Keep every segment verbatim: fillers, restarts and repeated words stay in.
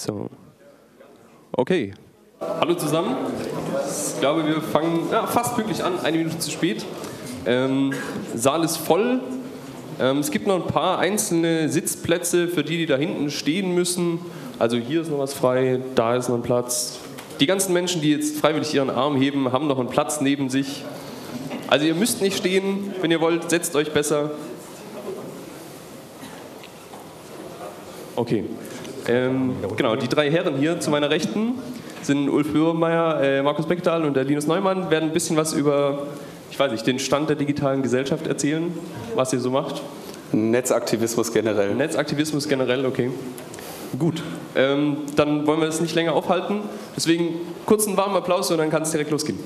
So. Okay. Hallo zusammen. Ich glaube, wir fangen ja, fast pünktlich an, eine Minute zu spät. Ähm, Saal ist voll. Ähm, es gibt noch ein paar einzelne Sitzplätze für die, die da hinten stehen müssen. Also hier ist noch was frei, da ist noch ein Platz. Die ganzen Menschen, die jetzt freiwillig ihren Arm heben, haben noch einen Platz neben sich. Also ihr müsst nicht stehen, wenn ihr wollt, setzt euch besser. Okay. Ähm, genau, die drei Herren hier zu meiner Rechten sind Ulf Böhmermeier, äh, Markus Beckdahl und der Linus Neumann, werden ein bisschen was über, ich weiß nicht, den Stand der digitalen Gesellschaft erzählen, was ihr so macht. Netzaktivismus generell. Netzaktivismus generell, okay. Gut, ähm, dann wollen wir es nicht länger aufhalten. Deswegen kurzen warmen Applaus und dann kann es direkt losgehen.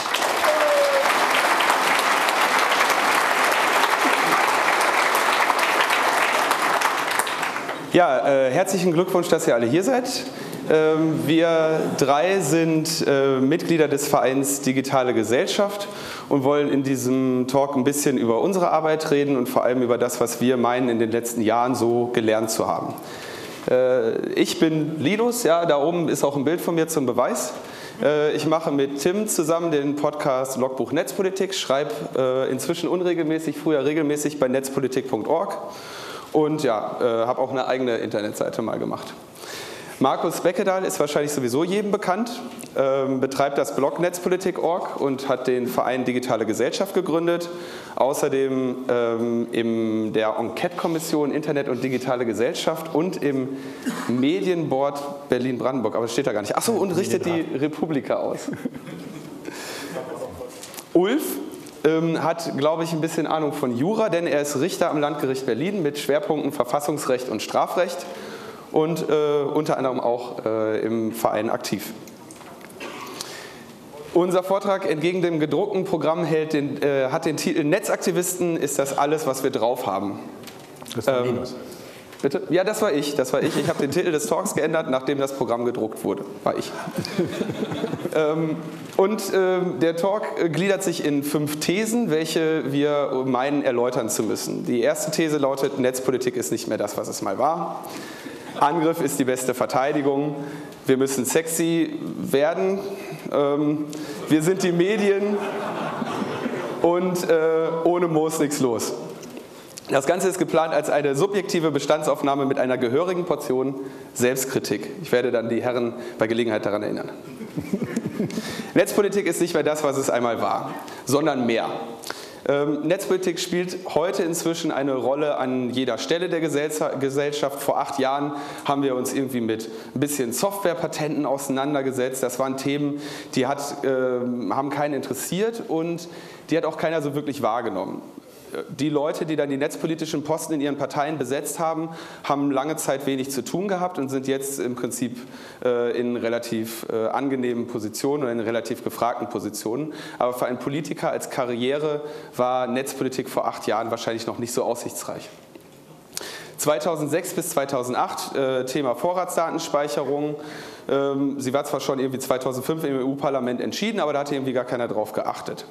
Ja, äh, herzlichen Glückwunsch, dass ihr alle hier seid. Ähm, wir drei sind äh, Mitglieder des Vereins Digitale Gesellschaft und wollen in diesem Talk ein bisschen über unsere Arbeit reden und vor allem über das, was wir meinen, in den letzten Jahren so gelernt zu haben. Äh, ich bin Linus, ja, da oben ist auch ein Bild von mir zum Beweis. Äh, ich mache mit Tim zusammen den Podcast Logbuch Netzpolitik, schreibe äh, inzwischen unregelmäßig, früher regelmäßig bei netzpolitik punkt org. Und ja, äh, habe auch eine eigene Internetseite mal gemacht. Markus Beckdahl ist wahrscheinlich sowieso jedem bekannt, ähm, betreibt das Blog netzpolitik punkt org und hat den Verein Digitale Gesellschaft gegründet. Außerdem ähm, in der Enquete-Kommission Internet und Digitale Gesellschaft und im Medienboard Berlin-Brandenburg, aber das steht da gar nicht. Achso, und richtet die Republika aus. Ulf Ähm, hat, glaube ich, ein bisschen Ahnung von Jura, denn er ist Richter am Landgericht Berlin mit Schwerpunkten Verfassungsrecht und Strafrecht und äh, unter anderem auch äh, im Verein aktiv. Unser Vortrag entgegen dem gedruckten Programm hält den, äh, hat den Titel Netzaktivisten ist das alles, was wir drauf haben. Das war ähm, Linus. Bitte? Ja, das war ich. Das war ich. Ich habe den Titel des Talks geändert, nachdem das Programm gedruckt wurde. War ich. ähm, und ähm, der Talk äh, gliedert sich in fünf Thesen, welche wir meinen, erläutern zu müssen. Die erste These lautet, Netzpolitik ist nicht mehr das, was es mal war. Angriff ist die beste Verteidigung. Wir müssen sexy werden. Ähm, wir sind die Medien. Und äh, ohne Moos nichts los. Das Ganze ist geplant als eine subjektive Bestandsaufnahme mit einer gehörigen Portion Selbstkritik. Ich werde dann die Herren bei Gelegenheit daran erinnern. Netzpolitik ist nicht mehr das, was es einmal war, sondern mehr. Ähm, Netzpolitik spielt heute inzwischen eine Rolle an jeder Stelle der Gesellschaft. Vor acht Jahren haben wir uns irgendwie mit ein bisschen Softwarepatenten auseinandergesetzt. Das waren Themen, die hat, äh, haben keinen interessiert und die hat auch keiner so wirklich wahrgenommen. Die Leute, die dann die netzpolitischen Posten in ihren Parteien besetzt haben, haben lange Zeit wenig zu tun gehabt und sind jetzt im Prinzip äh, in relativ äh, angenehmen Positionen oder in relativ gefragten Positionen. Aber für einen Politiker als Karriere war Netzpolitik vor acht Jahren wahrscheinlich noch nicht so aussichtsreich. zweitausendsechs bis zweitausendacht, äh, Thema Vorratsdatenspeicherung. Ähm, sie war zwar schon irgendwie zweitausendfünf im E U-Parlament entschieden, aber da hatte irgendwie gar keiner drauf geachtet.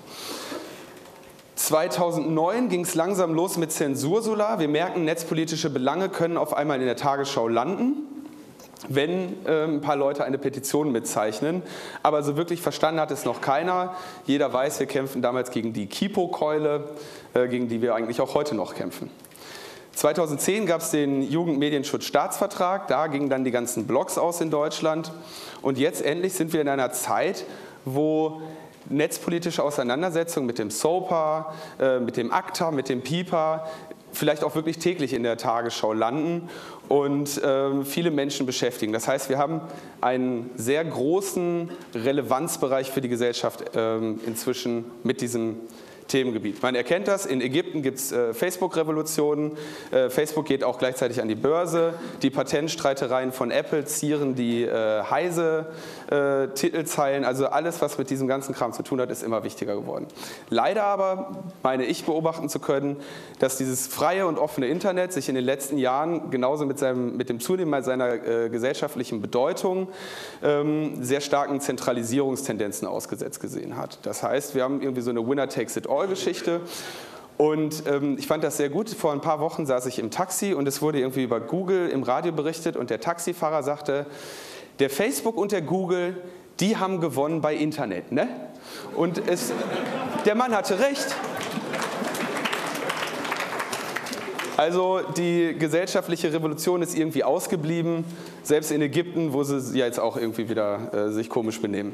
zweitausendneun ging es langsam los mit Zensursolar. Wir merken, netzpolitische Belange können auf einmal in der Tagesschau landen, wenn äh, ein paar Leute eine Petition mitzeichnen. Aber so wirklich verstanden hat es noch keiner. Jeder weiß, wir kämpfen damals gegen die Kipo-Keule, äh, gegen die wir eigentlich auch heute noch kämpfen. zweitausendzehn gab es den Jugendmedienschutzstaatsvertrag. Da gingen dann die ganzen Blogs aus in Deutschland. Und jetzt endlich sind wir in einer Zeit, wo netzpolitische Auseinandersetzungen mit dem SOPA, äh, mit dem ACTA, mit dem PIPA vielleicht auch wirklich täglich in der Tagesschau landen und äh, viele Menschen beschäftigen. Das heißt, wir haben einen sehr großen Relevanzbereich für die Gesellschaft äh, inzwischen mit diesem Themengebiet. Man erkennt das, in Ägypten gibt es äh, Facebook-Revolutionen, äh, Facebook geht auch gleichzeitig an die Börse, die Patentstreitereien von Apple zieren die äh, Heise-Titelzeilen, äh, also alles, was mit diesem ganzen Kram zu tun hat, ist immer wichtiger geworden. Leider aber meine ich beobachten zu können, dass dieses freie und offene Internet sich in den letzten Jahren genauso mit, seinem, mit dem Zunehmen seiner äh, gesellschaftlichen Bedeutung ähm, sehr starken Zentralisierungstendenzen ausgesetzt gesehen hat. Das heißt, wir haben irgendwie so eine Winner-Takes-it-all Geschichte Und ähm, ich fand das sehr gut. Vor ein paar Wochen saß ich im Taxi und es wurde irgendwie über Google im Radio berichtet und der Taxifahrer sagte, der Facebook und der Google, die haben gewonnen bei Internet, ne? Und es, der Mann hatte recht. Also die gesellschaftliche Revolution ist irgendwie ausgeblieben, selbst in Ägypten, wo sie ja jetzt auch irgendwie wieder äh, sich komisch benehmen.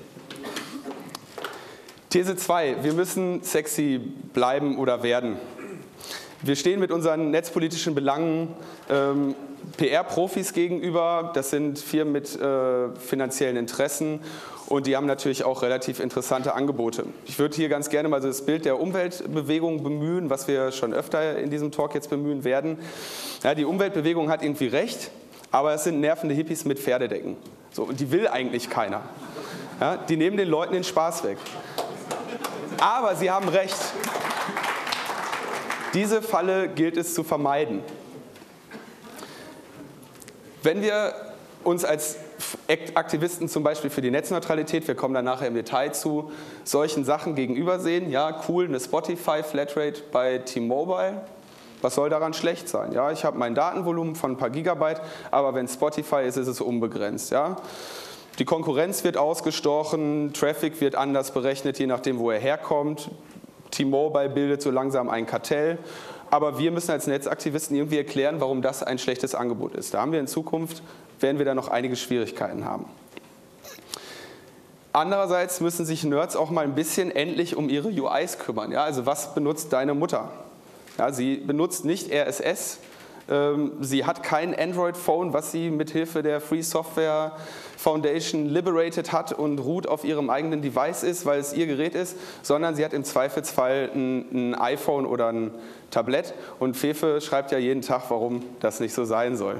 These zwei, wir müssen sexy bleiben oder werden. Wir stehen mit unseren netzpolitischen Belangen ähm, P R-Profis gegenüber, das sind Firmen mit äh, finanziellen Interessen und die haben natürlich auch relativ interessante Angebote. Ich würde hier ganz gerne mal so das Bild der Umweltbewegung bemühen, was wir schon öfter in diesem Talk jetzt bemühen werden. Ja, die Umweltbewegung hat irgendwie recht, aber es sind nervende Hippies mit Pferdedecken. So, und die will eigentlich keiner. Ja, die nehmen den Leuten den Spaß weg. Aber sie haben recht. Diese Falle gilt es zu vermeiden. Wenn wir uns als Aktivisten zum Beispiel für die Netzneutralität, wir kommen da nachher im Detail zu, solchen Sachen gegenübersehen, ja cool, eine Spotify-Flatrate bei T-Mobile, was soll daran schlecht sein? Ja, ich habe mein Datenvolumen von ein paar Gigabyte, aber wenn Spotify ist, ist es unbegrenzt. Ja? Die Konkurrenz wird ausgestochen, Traffic wird anders berechnet, je nachdem, wo er herkommt. T-Mobile bildet so langsam ein Kartell. Aber wir müssen als Netzaktivisten irgendwie erklären, warum das ein schlechtes Angebot ist. Da haben wir in Zukunft, werden wir da noch einige Schwierigkeiten haben. Andererseits müssen sich Nerds auch mal ein bisschen endlich um ihre U Is kümmern. Ja, also was benutzt deine Mutter? Ja, sie benutzt nicht R S S. Sie hat kein Android-Phone, was sie mit Hilfe der Free Software Foundation liberated hat und root auf ihrem eigenen Device ist, weil es ihr Gerät ist, sondern sie hat im Zweifelsfall ein, ein iPhone oder ein Tablett. Und Fefe schreibt ja jeden Tag, warum das nicht so sein soll.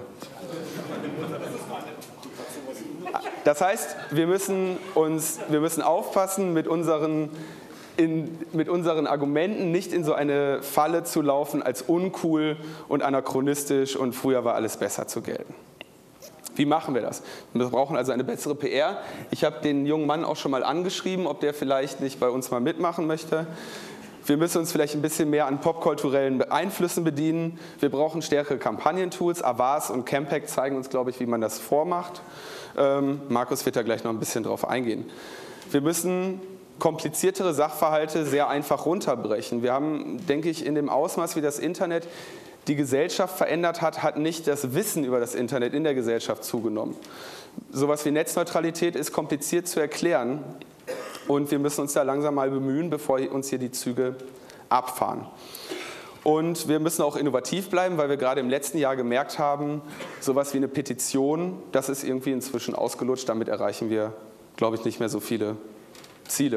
Das heißt, wir müssen, uns, wir müssen aufpassen, mit unseren In, mit unseren Argumenten nicht in so eine Falle zu laufen, als uncool und anachronistisch und früher war alles besser zu gelten. Wie machen wir das? Wir brauchen also eine bessere P R. Ich habe den jungen Mann auch schon mal angeschrieben, ob der vielleicht nicht bei uns mal mitmachen möchte. Wir müssen uns vielleicht ein bisschen mehr an popkulturellen Einflüssen bedienen. Wir brauchen stärkere Kampagnentools. Avast und Campact zeigen uns, glaube ich, wie man das vormacht. Ähm, Markus wird da gleich noch ein bisschen drauf eingehen. Wir müssen kompliziertere Sachverhalte sehr einfach runterbrechen. Wir haben, denke ich, in dem Ausmaß, wie das Internet die Gesellschaft verändert hat, hat nicht das Wissen über das Internet in der Gesellschaft zugenommen. Sowas wie Netzneutralität ist kompliziert zu erklären und wir müssen uns da langsam mal bemühen, bevor uns hier die Züge abfahren. Und wir müssen auch innovativ bleiben, weil wir gerade im letzten Jahr gemerkt haben, sowas wie eine Petition, das ist irgendwie inzwischen ausgelutscht, damit erreichen wir, glaube ich, nicht mehr so viele Ziele.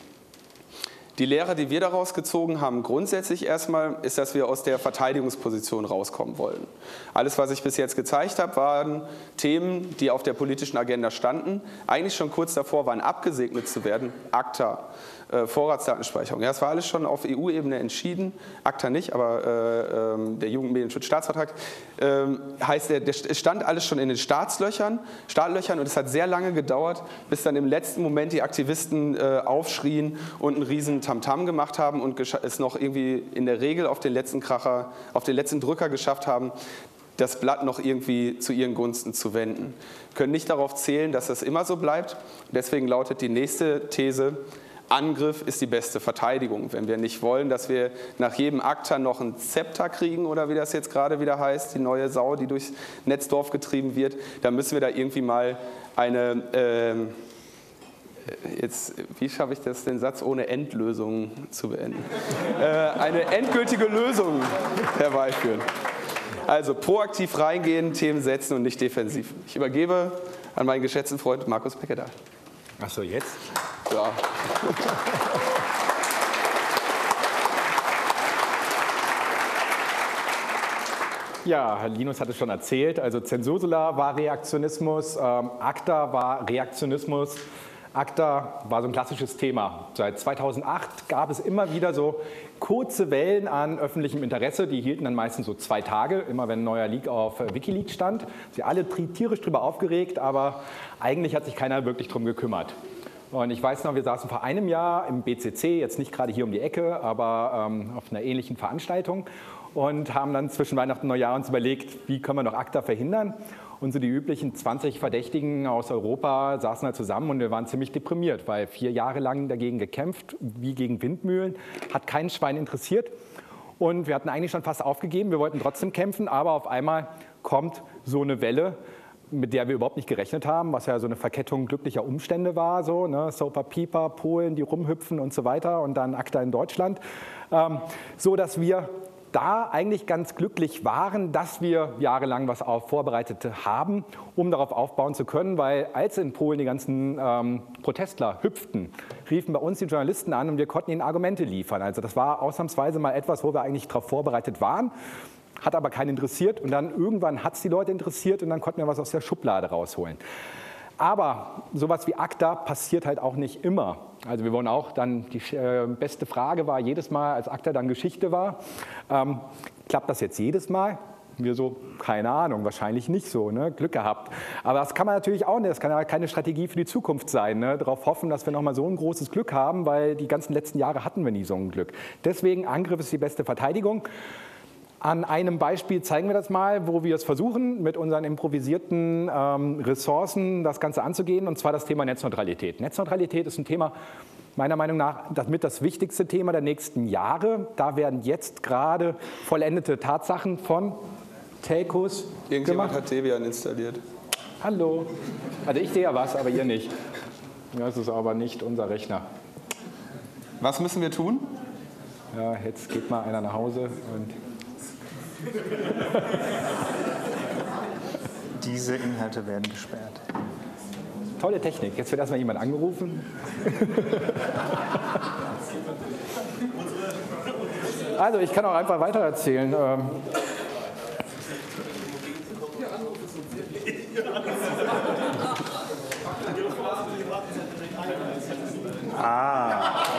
Die Lehre, die wir daraus gezogen haben, grundsätzlich erstmal, ist, dass wir aus der Verteidigungsposition rauskommen wollen. Alles, was ich bis jetzt gezeigt habe, waren Themen, die auf der politischen Agenda standen, eigentlich schon kurz davor waren, abgesegnet zu werden. ACTA, äh, Vorratsdatenspeicherung. Ja, das war alles schon auf E U-Ebene entschieden. ACTA nicht, aber äh, äh, der Jugendmedienschutzstaatsvertrag äh, heißt, der, der stand alles schon in den Staatslöchern, Startlöchern und es hat sehr lange gedauert, bis dann im letzten Moment die Aktivisten äh, aufschrien und einen riesen Tamtam gemacht haben und es noch irgendwie in der Regel auf den letzten Kracher, auf den letzten Drücker geschafft haben, das Blatt noch irgendwie zu ihren Gunsten zu wenden. Wir können nicht darauf zählen, dass das immer so bleibt. Deswegen lautet die nächste These, Angriff ist die beste Verteidigung. Wenn wir nicht wollen, dass wir nach jedem ACTA noch ein Zepter kriegen oder wie das jetzt gerade wieder heißt, die neue Sau, die durchs Netzdorf getrieben wird, dann müssen wir da irgendwie mal eine... Ähm, Jetzt, wie schaffe ich das, den Satz ohne Endlösung zu beenden? äh, eine endgültige Lösung herbeiführen. Also proaktiv reingehen, Themen setzen und nicht defensiv. Ich übergebe an meinen geschätzten Freund Markus Peckedahl. Ach so, jetzt? Ja. Ja, Linus hat es schon erzählt. Also Zensursula war Reaktionismus, ähm, ACTA war Reaktionismus. ACTA war so ein klassisches Thema. Seit zweitausendacht gab es immer wieder so kurze Wellen an öffentlichem Interesse. Die hielten dann meistens so zwei Tage, immer wenn ein neuer Leak auf Wikileaks stand. Sie alle tierisch drüber aufgeregt, aber eigentlich hat sich keiner wirklich drum gekümmert. Und ich weiß noch, wir saßen vor einem Jahr im B C C, jetzt nicht gerade hier um die Ecke, aber ähm, auf einer ähnlichen Veranstaltung und haben dann zwischen Weihnachten und Neujahr uns überlegt, wie können wir noch ACTA verhindern. Und so die üblichen zwanzig Verdächtigen aus Europa saßen da zusammen und wir waren ziemlich deprimiert, weil vier Jahre lang dagegen gekämpft, wie gegen Windmühlen, hat kein Schwein interessiert. Und wir hatten eigentlich schon fast aufgegeben, wir wollten trotzdem kämpfen, aber auf einmal kommt so eine Welle, mit der wir überhaupt nicht gerechnet haben, was ja so eine Verkettung glücklicher Umstände war, so, ne? Soper Pieper, Polen, die rumhüpfen und so weiter und dann ACTA in Deutschland, ähm, so dass wir da eigentlich ganz glücklich waren, dass wir jahrelang was auf vorbereitet haben, um darauf aufbauen zu können, weil als in Polen die ganzen ähm, Protestler hüpften, riefen bei uns die Journalisten an und wir konnten ihnen Argumente liefern. Also das war ausnahmsweise mal etwas, wo wir eigentlich darauf vorbereitet waren, hat aber keinen interessiert und dann irgendwann hat es die Leute interessiert und dann konnten wir was aus der Schublade rausholen. Aber sowas wie ACTA passiert halt auch nicht immer. Also wir wollen auch dann, die äh, beste Frage war jedes Mal, als ACTA dann Geschichte war, ähm, klappt das jetzt jedes Mal? Wir so, keine Ahnung, wahrscheinlich nicht so, ne? Glück gehabt. Aber das kann man natürlich auch nicht, das kann ja keine Strategie für die Zukunft sein, ne? Darauf hoffen, dass wir nochmal so ein großes Glück haben, weil die ganzen letzten Jahre hatten wir nie so ein Glück. Deswegen, Angriff ist die beste Verteidigung. An einem Beispiel zeigen wir das mal, wo wir es versuchen, mit unseren improvisierten ähm, Ressourcen das Ganze anzugehen, und zwar das Thema Netzneutralität. Netzneutralität ist ein Thema, meiner Meinung nach, damit das wichtigste Thema der nächsten Jahre. Da werden jetzt gerade vollendete Tatsachen von Telcos Irgendjemand gemacht. hat Debian installiert. Hallo. Also ich sehe ja was, aber ihr nicht. Das ist aber nicht unser Rechner. Was müssen wir tun? Ja, jetzt geht mal einer nach Hause und... Diese Inhalte werden gesperrt. Tolle Technik. Jetzt wird erstmal jemand angerufen. Also ich kann auch einfach weitererzählen. Ah.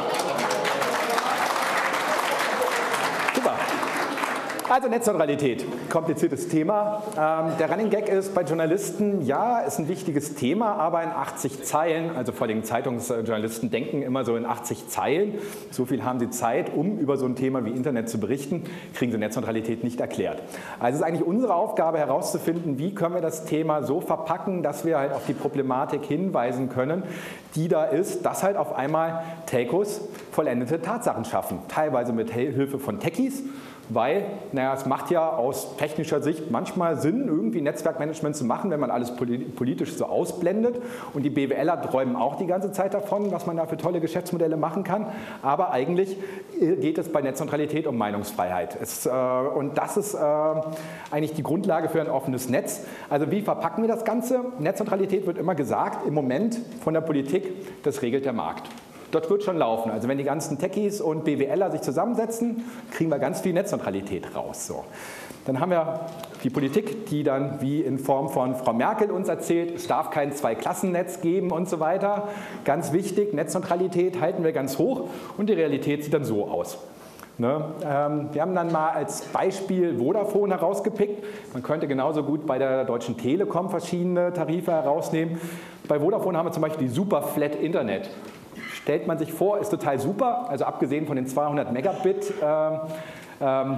Super. Also Netzneutralität, kompliziertes Thema. Ähm, der Running Gag ist bei Journalisten, ja, ist ein wichtiges Thema, aber in achtzig Zeilen, also vor allem Zeitungsjournalisten denken immer so in achtzig Zeilen, so viel haben sie Zeit, um über so ein Thema wie Internet zu berichten, kriegen sie Netzneutralität nicht erklärt. Also es ist eigentlich unsere Aufgabe herauszufinden, wie können wir das Thema so verpacken, dass wir halt auf die Problematik hinweisen können, die da ist, dass halt auf einmal Telcos vollendete Tatsachen schaffen, teilweise mit Hilfe von Techies, weil, naja, es macht ja aus technischer Sicht manchmal Sinn, irgendwie Netzwerkmanagement zu machen, wenn man alles politisch so ausblendet. Und die BWLer träumen auch die ganze Zeit davon, was man da für tolle Geschäftsmodelle machen kann. Aber eigentlich geht es bei Netzneutralität um Meinungsfreiheit. Es, äh, und das ist äh, eigentlich die Grundlage für ein offenes Netz. Also wie verpacken wir das Ganze? Netzneutralität wird immer gesagt, im Moment von der Politik, das regelt der Markt. Das wird schon laufen. Also wenn die ganzen Techies und BWLer sich zusammensetzen, kriegen wir ganz viel Netzneutralität raus. So. Dann haben wir die Politik, die dann wie in Form von Frau Merkel uns erzählt, es darf kein Zweiklassennetz geben und so weiter. Ganz wichtig, Netzneutralität halten wir ganz hoch und die Realität sieht dann so aus. Ne? Ähm, wir haben dann mal als Beispiel Vodafone herausgepickt. Man könnte genauso gut bei der Deutschen Telekom verschiedene Tarife herausnehmen. Bei Vodafone haben wir zum Beispiel die Super Flat Internet. Stellt man sich vor, ist total super, also abgesehen von den zweihundert Megabit ähm, ähm,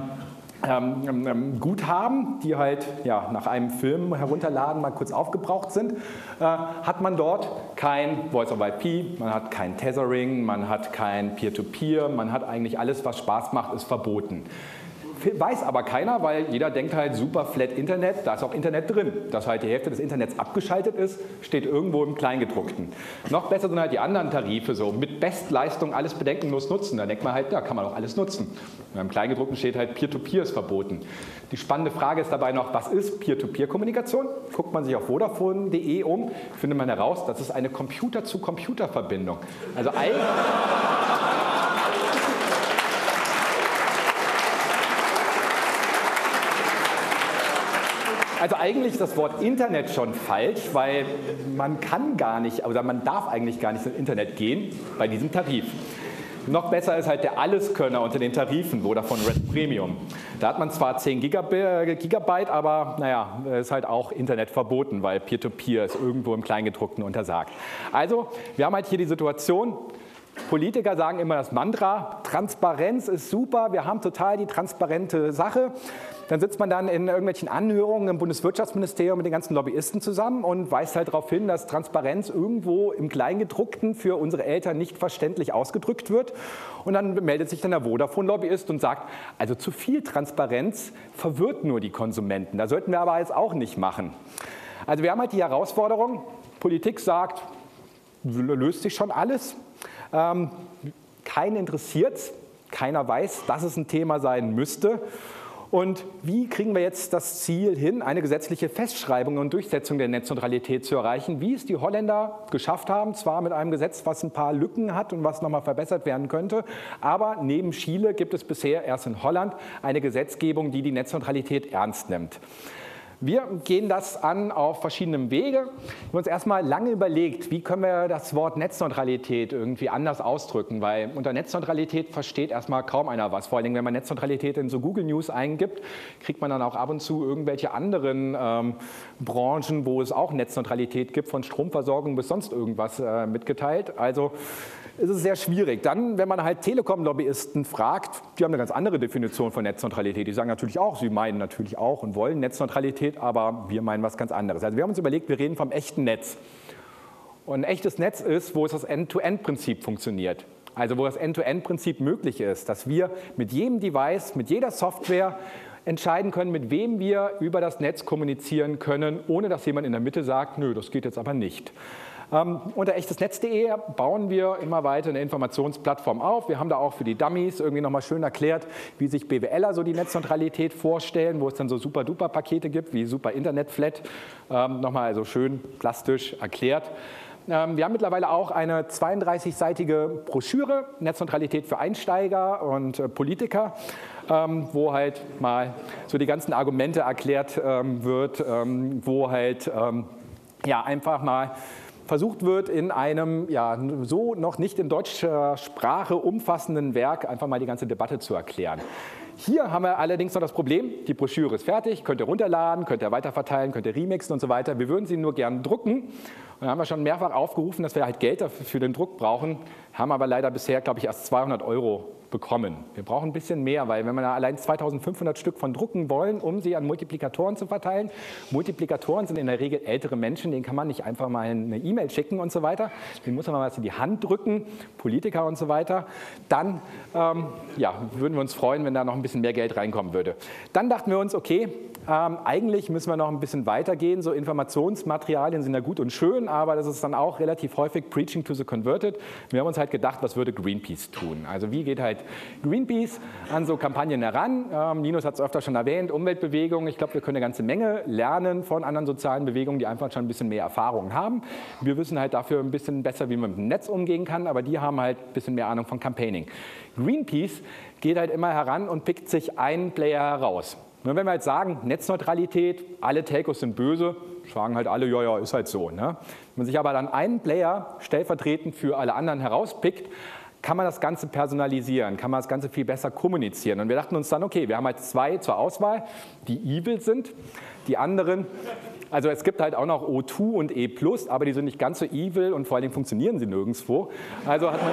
ähm, Guthaben, die halt ja, nach einem Film herunterladen mal kurz aufgebraucht sind, äh, hat man dort kein Voice over I P, man hat kein Tethering, man hat kein Peer-to-Peer, man hat eigentlich alles, was Spaß macht, ist verboten. Weiß aber keiner, weil jeder denkt halt super flat Internet, da ist auch Internet drin. Dass halt die Hälfte des Internets abgeschaltet ist, steht irgendwo im Kleingedruckten. Noch besser sind halt die anderen Tarife, so mit Bestleistung alles bedenkenlos nutzen. Da denkt man halt, da kann man auch alles nutzen. Und im Kleingedruckten steht halt Peer-to-Peer ist verboten. Die spannende Frage ist dabei noch, was ist Peer-to-Peer-Kommunikation? Guckt man sich auf Vodafone punkt de um, findet man heraus, das ist eine Computer-zu-Computer-Verbindung. Also eigentlich... Also eigentlich ist das Wort Internet schon falsch, weil man kann gar nicht, oder man darf eigentlich gar nicht ins Internet gehen bei diesem Tarif. Noch besser ist halt der Alleskönner unter den Tarifen, Vodafone Red Premium. Da hat man zwar zehn Gigabyte, aber naja, ist halt auch Internet verboten, weil Peer-to-Peer ist irgendwo im Kleingedruckten untersagt. Also, wir haben halt hier die Situation, Politiker sagen immer das Mantra, Transparenz ist super, wir haben total die transparente Sache. Dann sitzt man dann in irgendwelchen Anhörungen im Bundeswirtschaftsministerium mit den ganzen Lobbyisten zusammen und weist halt darauf hin, dass Transparenz irgendwo im Kleingedruckten für unsere Eltern nicht verständlich ausgedrückt wird. Und dann meldet sich dann der Vodafone-Lobbyist und sagt, also zu viel Transparenz verwirrt nur die Konsumenten. Da sollten wir aber jetzt auch nicht machen. Also wir haben halt die Herausforderung, Politik sagt, löst sich schon alles. Ähm, keinen interessiert es, keiner weiß, dass es ein Thema sein müsste. Und wie kriegen wir jetzt das Ziel hin, eine gesetzliche Festschreibung und Durchsetzung der Netzneutralität zu erreichen, wie es die Holländer geschafft haben, zwar mit einem Gesetz, was ein paar Lücken hat und was nochmal verbessert werden könnte, aber neben Chile gibt es bisher erst in Holland eine Gesetzgebung, die die Netzneutralität ernst nimmt. Wir gehen das an auf verschiedenen Wege. Wir haben uns erstmal lange überlegt, wie können wir das Wort Netzneutralität irgendwie anders ausdrücken, weil unter Netzneutralität versteht erstmal kaum einer was. Vor allem, wenn man Netzneutralität in so Google News eingibt, kriegt man dann auch ab und zu irgendwelche anderen ähm, Branchen, wo es auch Netzneutralität gibt, von Stromversorgung bis sonst irgendwas äh, mitgeteilt. Also ist es sehr schwierig. Dann, wenn man halt Telekom-Lobbyisten fragt, die haben eine ganz andere Definition von Netzneutralität. Die sagen natürlich auch, sie meinen natürlich auch und wollen Netzneutralität, aber wir meinen was ganz anderes. Also wir haben uns überlegt, wir reden vom echten Netz. Und ein echtes Netz ist, wo es das End-to-End-Prinzip funktioniert. Also wo das End-to-End-Prinzip möglich ist, dass wir mit jedem Device, mit jeder Software entscheiden können, mit wem wir über das Netz kommunizieren können, ohne dass jemand in der Mitte sagt, nö, das geht jetzt aber nicht. Ähm, unter echtesnetz punkt de bauen wir immer weiter eine Informationsplattform auf. Wir haben da auch für die Dummies irgendwie nochmal schön erklärt, wie sich BWLer so die Netzneutralität vorstellen, wo es dann so super-duper-Pakete gibt, wie Super Internet Flat, ähm, nochmal also schön plastisch erklärt. Ähm, wir haben mittlerweile auch eine zweiunddreißigseitige Broschüre, Netzneutralität für Einsteiger und äh, Politiker, ähm, wo halt mal so die ganzen Argumente erklärt ähm, wird, ähm, wo halt ähm, ja, einfach mal versucht wird, in einem ja, so noch nicht in deutscher Sprache umfassenden Werk einfach mal die ganze Debatte zu erklären. Hier haben wir allerdings noch das Problem, die Broschüre ist fertig, könnt ihr runterladen, könnt ihr weiterverteilen, könnt ihr remixen und so weiter. Wir würden sie nur gern drucken. Und dann haben wir schon mehrfach aufgerufen, dass wir halt Geld dafür für den Druck brauchen, haben aber leider bisher, glaube ich, erst zweihundert Euro bekommen. Wir brauchen ein bisschen mehr, weil wenn wir da allein zweitausendfünfhundert Stück von drucken wollen, um sie an Multiplikatoren zu verteilen, Multiplikatoren sind in der Regel ältere Menschen, denen kann man nicht einfach mal eine E-Mail schicken und so weiter, den muss man mal was in die Hand drücken, Politiker und so weiter, dann ähm, ja, würden wir uns freuen, wenn da noch ein bisschen mehr Geld reinkommen würde. Dann dachten wir uns, okay, ähm, eigentlich müssen wir noch ein bisschen weitergehen, so Informationsmaterialien sind ja gut und schön, aber das ist dann auch relativ häufig Preaching to the Converted. Wir haben uns halt gedacht, was würde Greenpeace tun? Also wie geht halt Greenpeace an so Kampagnen heran? Ähm, Linus hat es öfter schon erwähnt, Umweltbewegungen. Ich glaube, wir können eine ganze Menge lernen von anderen sozialen Bewegungen, die einfach schon ein bisschen mehr Erfahrung haben. Wir wissen halt dafür ein bisschen besser, wie man mit dem Netz umgehen kann, aber die haben halt ein bisschen mehr Ahnung von Campaigning. Greenpeace geht halt immer heran und pickt sich einen Player heraus. Und wenn wir jetzt sagen, Netzneutralität, alle Telcos sind böse, sagen halt alle, ja, ja, ist halt so. Ne? Wenn man sich aber dann einen Player stellvertretend für alle anderen herauspickt, kann man das Ganze personalisieren, kann man das Ganze viel besser kommunizieren. Und wir dachten uns dann, okay, wir haben halt zwei zur Auswahl, die evil sind, die anderen, also es gibt halt auch noch O zwei und E plus, aber die sind nicht ganz so evil und vor allen Dingen funktionieren sie nirgendwo. Also hat man...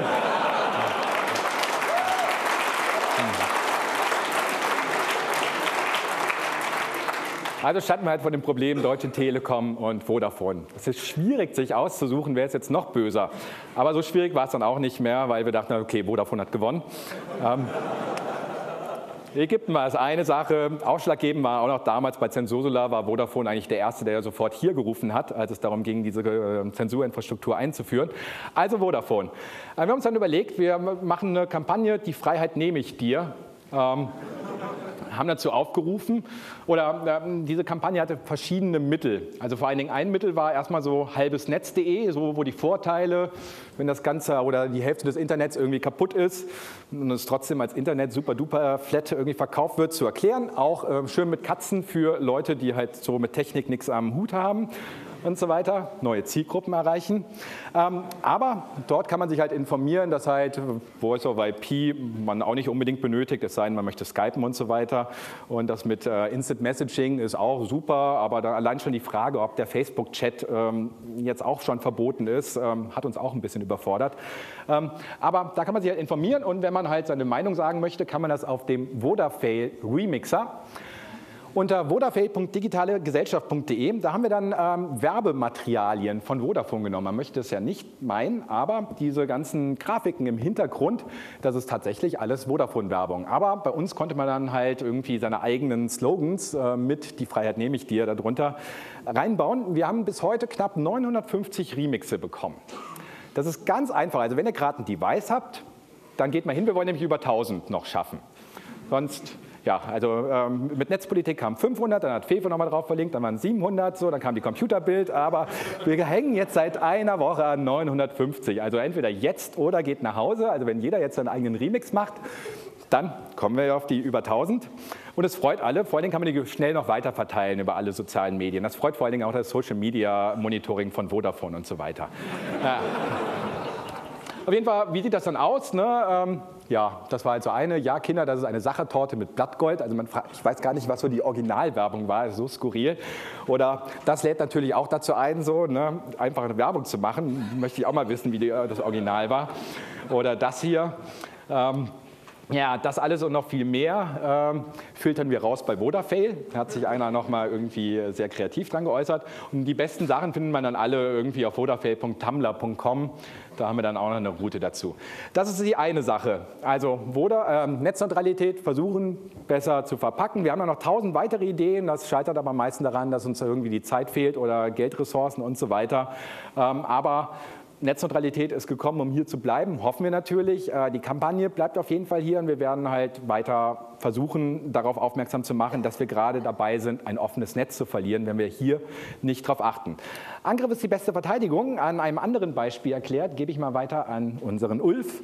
Also standen wir halt vor dem Problem Deutsche Telekom und Vodafone. Es ist schwierig, sich auszusuchen, wer ist jetzt noch böser. Aber so schwierig war es dann auch nicht mehr, weil wir dachten, okay, Vodafone hat gewonnen. Ähm, Ägypten war es eine Sache, ausschlaggebend war auch noch damals bei Zensursula, war Vodafone eigentlich der Erste, der sofort hier gerufen hat, als es darum ging, diese äh, Zensurinfrastruktur einzuführen. Also Vodafone. Äh, wir haben uns dann überlegt, wir machen eine Kampagne, die Freiheit nehme ich dir. Ähm, haben dazu aufgerufen, oder äh, diese Kampagne hatte verschiedene Mittel. Also vor allen Dingen ein Mittel war erstmal so halbesnetz punkt de, so wo die Vorteile, wenn das Ganze oder die Hälfte des Internets irgendwie kaputt ist und es trotzdem als Internet super duper flat irgendwie verkauft wird, zu erklären. Auch äh, schön mit Katzen für Leute, die halt so mit Technik nichts am Hut haben. und so weiter, neue Zielgruppen erreichen. Ähm, aber dort kann man sich halt informieren, dass halt Voice over I P man auch nicht unbedingt benötigt, es sei denn, man möchte skypen und so weiter. Und das mit äh, Instant Messaging ist auch super, aber da allein schon die Frage, ob der Facebook-Chat ähm, jetzt auch schon verboten ist, ähm, hat uns auch ein bisschen überfordert. Ähm, aber da kann man sich halt informieren und wenn man halt seine Meinung sagen möchte, kann man das auf dem Vodafail Remixer unter vodafail punkt digitale gesellschaft punkt de. Da haben wir dann ähm, Werbematerialien von Vodafone genommen. Man möchte es ja nicht meinen, aber diese ganzen Grafiken im Hintergrund, das ist tatsächlich alles Vodafone-Werbung. Aber bei uns konnte man dann halt irgendwie seine eigenen Slogans äh, mit "Die Freiheit nehme ich dir" darunter reinbauen. Wir haben bis heute knapp neunhundertfünfzig Remixe bekommen. Das ist ganz einfach. Also wenn ihr gerade ein Device habt, dann geht mal hin. Wir wollen nämlich über tausend noch schaffen. Sonst... Ja, also ähm, mit Netzpolitik kamen fünfhundert, dann hat Fefe nochmal drauf verlinkt, dann waren siebenhundert, so, dann kam die Computerbild, aber wir hängen jetzt seit einer Woche an neunhundertfünfzig. Also entweder jetzt oder geht nach Hause. Also wenn jeder jetzt seinen eigenen Remix macht, dann kommen wir auf die über tausend. Und es freut alle, vor allen Dingen kann man die schnell noch weiter verteilen über alle sozialen Medien. Das freut vor allen Dingen auch das Social Media Monitoring von Vodafone und so weiter. Ja. Auf jeden Fall, wie sieht das dann aus? Ne? Ähm, ja, das war also eine. Ja, Kinder, das ist eine Sachertorte mit Blattgold. Also man fragt, ich weiß gar nicht, was so die Originalwerbung war, so skurril. Oder das lädt natürlich auch dazu ein, so ne, einfach eine Werbung zu machen. Möchte ich auch mal wissen, wie die, das Original war. Oder das hier. Ähm, Ja, das alles und noch viel mehr ähm, filtern wir raus bei Vodafail. Da hat sich einer noch mal irgendwie sehr kreativ dran geäußert. Und die besten Sachen findet man dann alle irgendwie auf vodafail punkt tumblr punkt com. Da haben wir dann auch noch eine Route dazu. Das ist die eine Sache. Also Voda, äh, Netzneutralität versuchen besser zu verpacken. Wir haben ja noch tausend weitere Ideen. Das scheitert aber am meisten daran, dass uns irgendwie die Zeit fehlt oder Geldressourcen und so weiter. Ähm, aber Netzneutralität ist gekommen, um hier zu bleiben, hoffen wir natürlich. Die Kampagne bleibt auf jeden Fall hier und wir werden halt weiter versuchen, darauf aufmerksam zu machen, dass wir gerade dabei sind, ein offenes Netz zu verlieren, wenn wir hier nicht darauf achten. Angriff ist die beste Verteidigung. An einem anderen Beispiel erklärt, gebe ich mal weiter an unseren Ulf.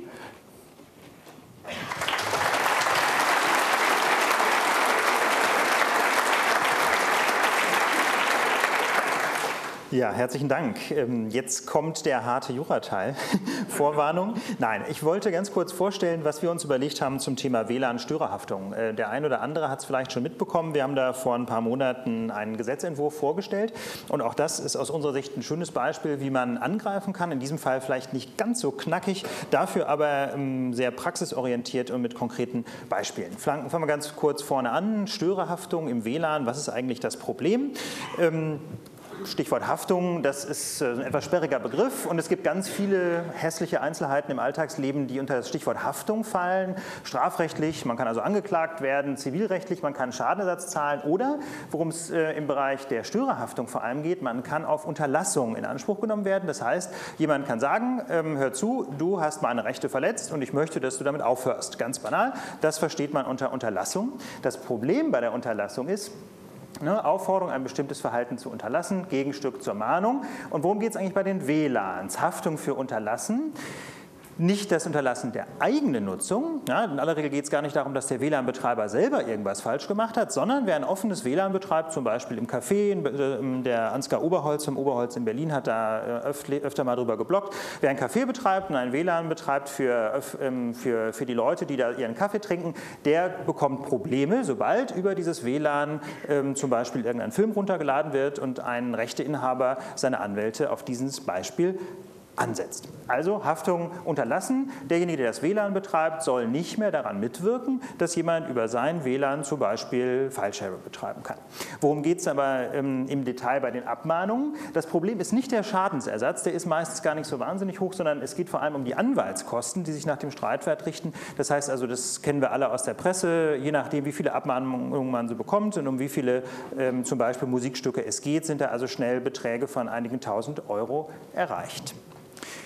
Ja, herzlichen Dank. Jetzt kommt der harte Jura-Teil. Vorwarnung. Nein, ich wollte ganz kurz vorstellen, was wir uns überlegt haben zum Thema W L A N-Störerhaftung. Der ein oder andere hat es vielleicht schon mitbekommen. Wir haben da vor ein paar Monaten einen Gesetzentwurf vorgestellt. Und auch das ist aus unserer Sicht ein schönes Beispiel, wie man angreifen kann. In diesem Fall vielleicht nicht ganz so knackig, dafür aber sehr praxisorientiert und mit konkreten Beispielen. Fangen wir ganz kurz vorne an. Störerhaftung im W L A N. Was ist eigentlich das Problem? Stichwort Haftung, das ist ein etwas sperriger Begriff und es gibt ganz viele hässliche Einzelheiten im Alltagsleben, die unter das Stichwort Haftung fallen. Strafrechtlich, man kann also angeklagt werden, zivilrechtlich, man kann Schadenersatz zahlen oder, worum es im Bereich der Störerhaftung vor allem geht, man kann auf Unterlassung in Anspruch genommen werden. Das heißt, jemand kann sagen, hör zu, du hast meine Rechte verletzt und ich möchte, dass du damit aufhörst. Ganz banal, das versteht man unter Unterlassung. Das Problem bei der Unterlassung ist, Ne, Aufforderung, ein bestimmtes Verhalten zu unterlassen, Gegenstück zur Mahnung. Und worum geht es eigentlich bei den W L A Ns? Haftung für Unterlassen. Nicht das Unterlassen der eigenen Nutzung. Ja, in aller Regel geht es gar nicht darum, dass der W L A N-Betreiber selber irgendwas falsch gemacht hat, sondern wer ein offenes W L A N betreibt, zum Beispiel im Café, der Ansgar Oberholz im Oberholz in Berlin hat da öfter mal drüber gebloggt, wer ein Café betreibt und ein W L A N betreibt für, für, für die Leute, die da ihren Kaffee trinken, der bekommt Probleme, sobald über dieses W L A N ähm, zum Beispiel irgendein Film runtergeladen wird und ein Rechteinhaber seine Anwälte auf dieses Beispiel ansetzt. Also Haftung unterlassen. Derjenige, der das W L A N betreibt, soll nicht mehr daran mitwirken, dass jemand über sein W L A N zum Beispiel File-Sharing betreiben kann. Worum geht es aber ähm, im Detail bei den Abmahnungen? Das Problem ist nicht der Schadensersatz, der ist meistens gar nicht so wahnsinnig hoch, sondern es geht vor allem um die Anwaltskosten, die sich nach dem Streitwert richten. Das heißt also, das kennen wir alle aus der Presse, je nachdem, wie viele Abmahnungen man so bekommt und um wie viele ähm, zum Beispiel Musikstücke es geht, sind da also schnell Beträge von einigen tausend Euro erreicht.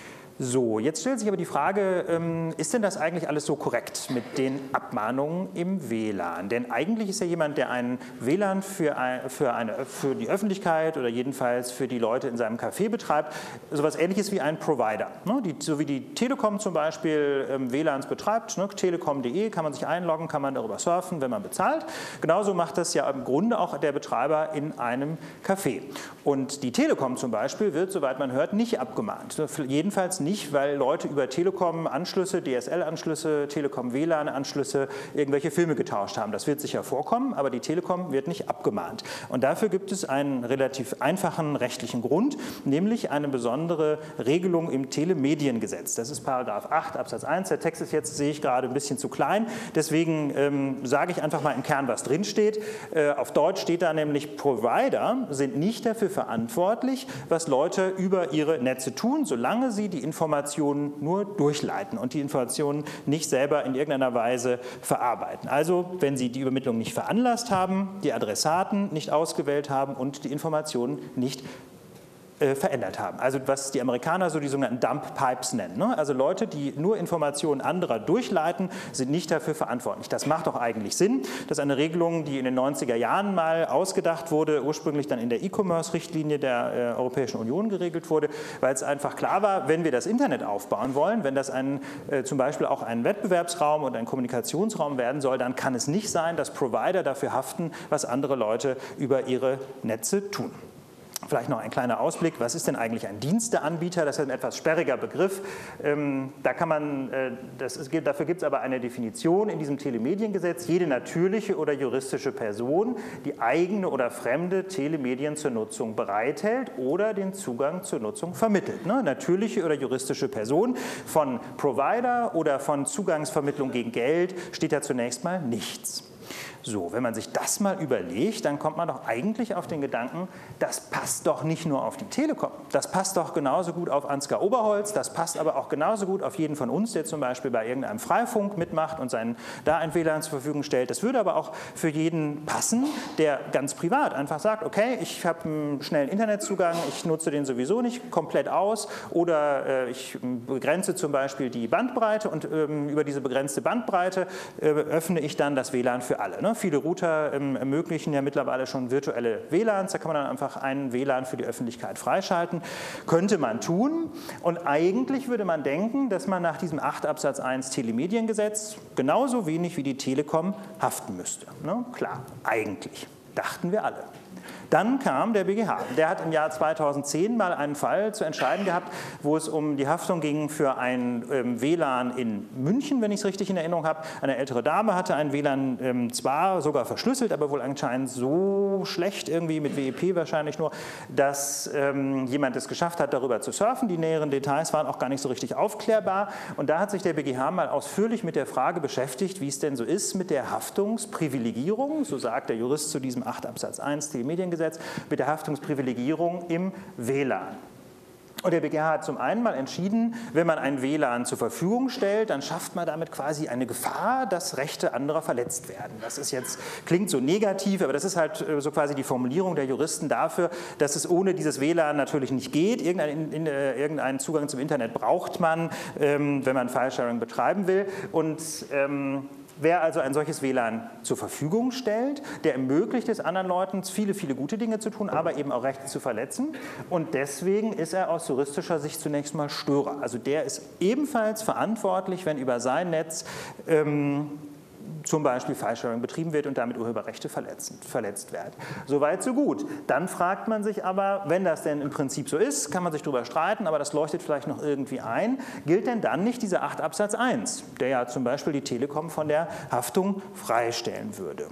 So, jetzt stellt sich aber die Frage, ähm, ist denn das eigentlich alles so korrekt mit den Abmahnungen im W L A N? Denn eigentlich ist ja jemand, der ein W L A N für, ein, für, eine, für die Öffentlichkeit oder jedenfalls für die Leute in seinem Café betreibt, sowas Ähnliches wie ein Provider. Ne? Die, so wie die Telekom zum Beispiel ähm, W L A Ns betreibt, ne? telekom punkt de, kann man sich einloggen, kann man darüber surfen, wenn man bezahlt. Genauso macht das ja im Grunde auch der Betreiber in einem Café. Und die Telekom zum Beispiel wird, soweit man hört, nicht abgemahnt. Jedenfalls nicht, weil Leute über Telekom-Anschlüsse, D S L-Anschlüsse, Telekom-W L A N-Anschlüsse irgendwelche Filme getauscht haben. Das wird sicher vorkommen, aber die Telekom wird nicht abgemahnt. Und dafür gibt es einen relativ einfachen rechtlichen Grund, nämlich eine besondere Regelung im Telemediengesetz. Das ist Paragraph acht Absatz eins. Der Text ist jetzt, sehe ich gerade, ein bisschen zu klein. Deswegen ähm, sage ich einfach mal im Kern, was drinsteht. Äh, auf Deutsch steht da nämlich, Provider sind nicht dafür verantwortlich, was Leute über ihre Netze tun, solange sie die Informationen nur durchleiten und die Informationen nicht selber in irgendeiner Weise verarbeiten. Also wenn sie die Übermittlung nicht veranlasst haben, die Adressaten nicht ausgewählt haben und die Informationen nicht verändert haben. Also was die Amerikaner so die sogenannten Dump Pipes nennen. Ne? Also Leute, die nur Informationen anderer durchleiten, sind nicht dafür verantwortlich. Das macht doch eigentlich Sinn. Das ist eine Regelung, die in den neunziger Jahren mal ausgedacht wurde, ursprünglich dann in der E-Commerce-Richtlinie der äh, Europäischen Union geregelt wurde, weil es einfach klar war, wenn wir das Internet aufbauen wollen, wenn das ein, äh, zum Beispiel auch ein Wettbewerbsraum und ein Kommunikationsraum werden soll, dann kann es nicht sein, dass Provider dafür haften, was andere Leute über ihre Netze tun. Vielleicht noch ein kleiner Ausblick, was ist denn eigentlich ein Diensteanbieter? Das ist ein etwas sperriger Begriff. Ähm, da kann man, äh, das ist, dafür gibt es aber eine Definition in diesem Telemediengesetz. Jede natürliche oder juristische Person, die eigene oder fremde Telemedien zur Nutzung bereithält oder den Zugang zur Nutzung vermittelt. Ne? Natürliche oder juristische Person, von Provider oder von Zugangsvermittlung gegen Geld steht da zunächst mal nichts. So, wenn man sich das mal überlegt, dann kommt man doch eigentlich auf den Gedanken, das passt doch nicht nur auf die Telekom, das passt doch genauso gut auf Ansgar Oberholz, das passt aber auch genauso gut auf jeden von uns, der zum Beispiel bei irgendeinem Freifunk mitmacht und seinen, da ein W L A N zur Verfügung stellt. Das würde aber auch für jeden passen, der ganz privat einfach sagt, okay, ich habe einen schnellen Internetzugang, ich nutze den sowieso nicht komplett aus oder äh, ich begrenze zum Beispiel die Bandbreite und ähm, über diese begrenzte Bandbreite äh, öffne ich dann das W L A N für alle. Ne? Viele Router ähm, ermöglichen ja mittlerweile schon virtuelle W L A Ns, da kann man dann einfach einen W L A N für die Öffentlichkeit freischalten. Könnte man tun und eigentlich würde man denken, dass man nach diesem acht Absatz eins Telemediengesetz genauso wenig wie die Telekom haften müsste. Ne? Klar, eigentlich, dachten wir alle. Dann kam der B G H. Der hat im Jahr zweitausendzehn mal einen Fall zu entscheiden gehabt, wo es um die Haftung ging für ein ähm, W L A N in München, wenn ich es richtig in Erinnerung habe. Eine ältere Dame hatte ein W L A N ähm, zwar sogar verschlüsselt, aber wohl anscheinend so schlecht, irgendwie mit W E P wahrscheinlich nur, dass ähm, jemand es geschafft hat, darüber zu surfen. Die näheren Details waren auch gar nicht so richtig aufklärbar. Und da hat sich der B G H mal ausführlich mit der Frage beschäftigt, wie es denn so ist mit der Haftungsprivilegierung, so sagt der Jurist zu diesem acht Absatz eins Telemediengesetz, mit der Haftungsprivilegierung im W L A N. Und der B G H hat zum einen mal entschieden, wenn man ein W L A N zur Verfügung stellt, dann schafft man damit quasi eine Gefahr, dass Rechte anderer verletzt werden. Das ist jetzt, klingt so negativ, aber das ist halt so quasi die Formulierung der Juristen dafür, dass es ohne dieses W L A N natürlich nicht geht. Irgendein, in, äh, irgendeinen Zugang zum Internet braucht man, ähm, wenn man File-Sharing betreiben will. Und ähm, wer also ein solches W L A N zur Verfügung stellt, der ermöglicht es anderen Leuten, viele, viele gute Dinge zu tun, aber eben auch Rechte zu verletzen. Und deswegen ist er aus juristischer Sicht zunächst mal Störer. Also der ist ebenfalls verantwortlich, wenn über sein Netz ähm, zum Beispiel File-Sharing betrieben wird und damit Urheberrechte verletzt, verletzt werden. Soweit, so gut. Dann fragt man sich aber, wenn das denn im Prinzip so ist, kann man sich darüber streiten, aber das leuchtet vielleicht noch irgendwie ein, gilt denn dann nicht dieser acht Absatz eins, der ja zum Beispiel die Telekom von der Haftung freistellen würde?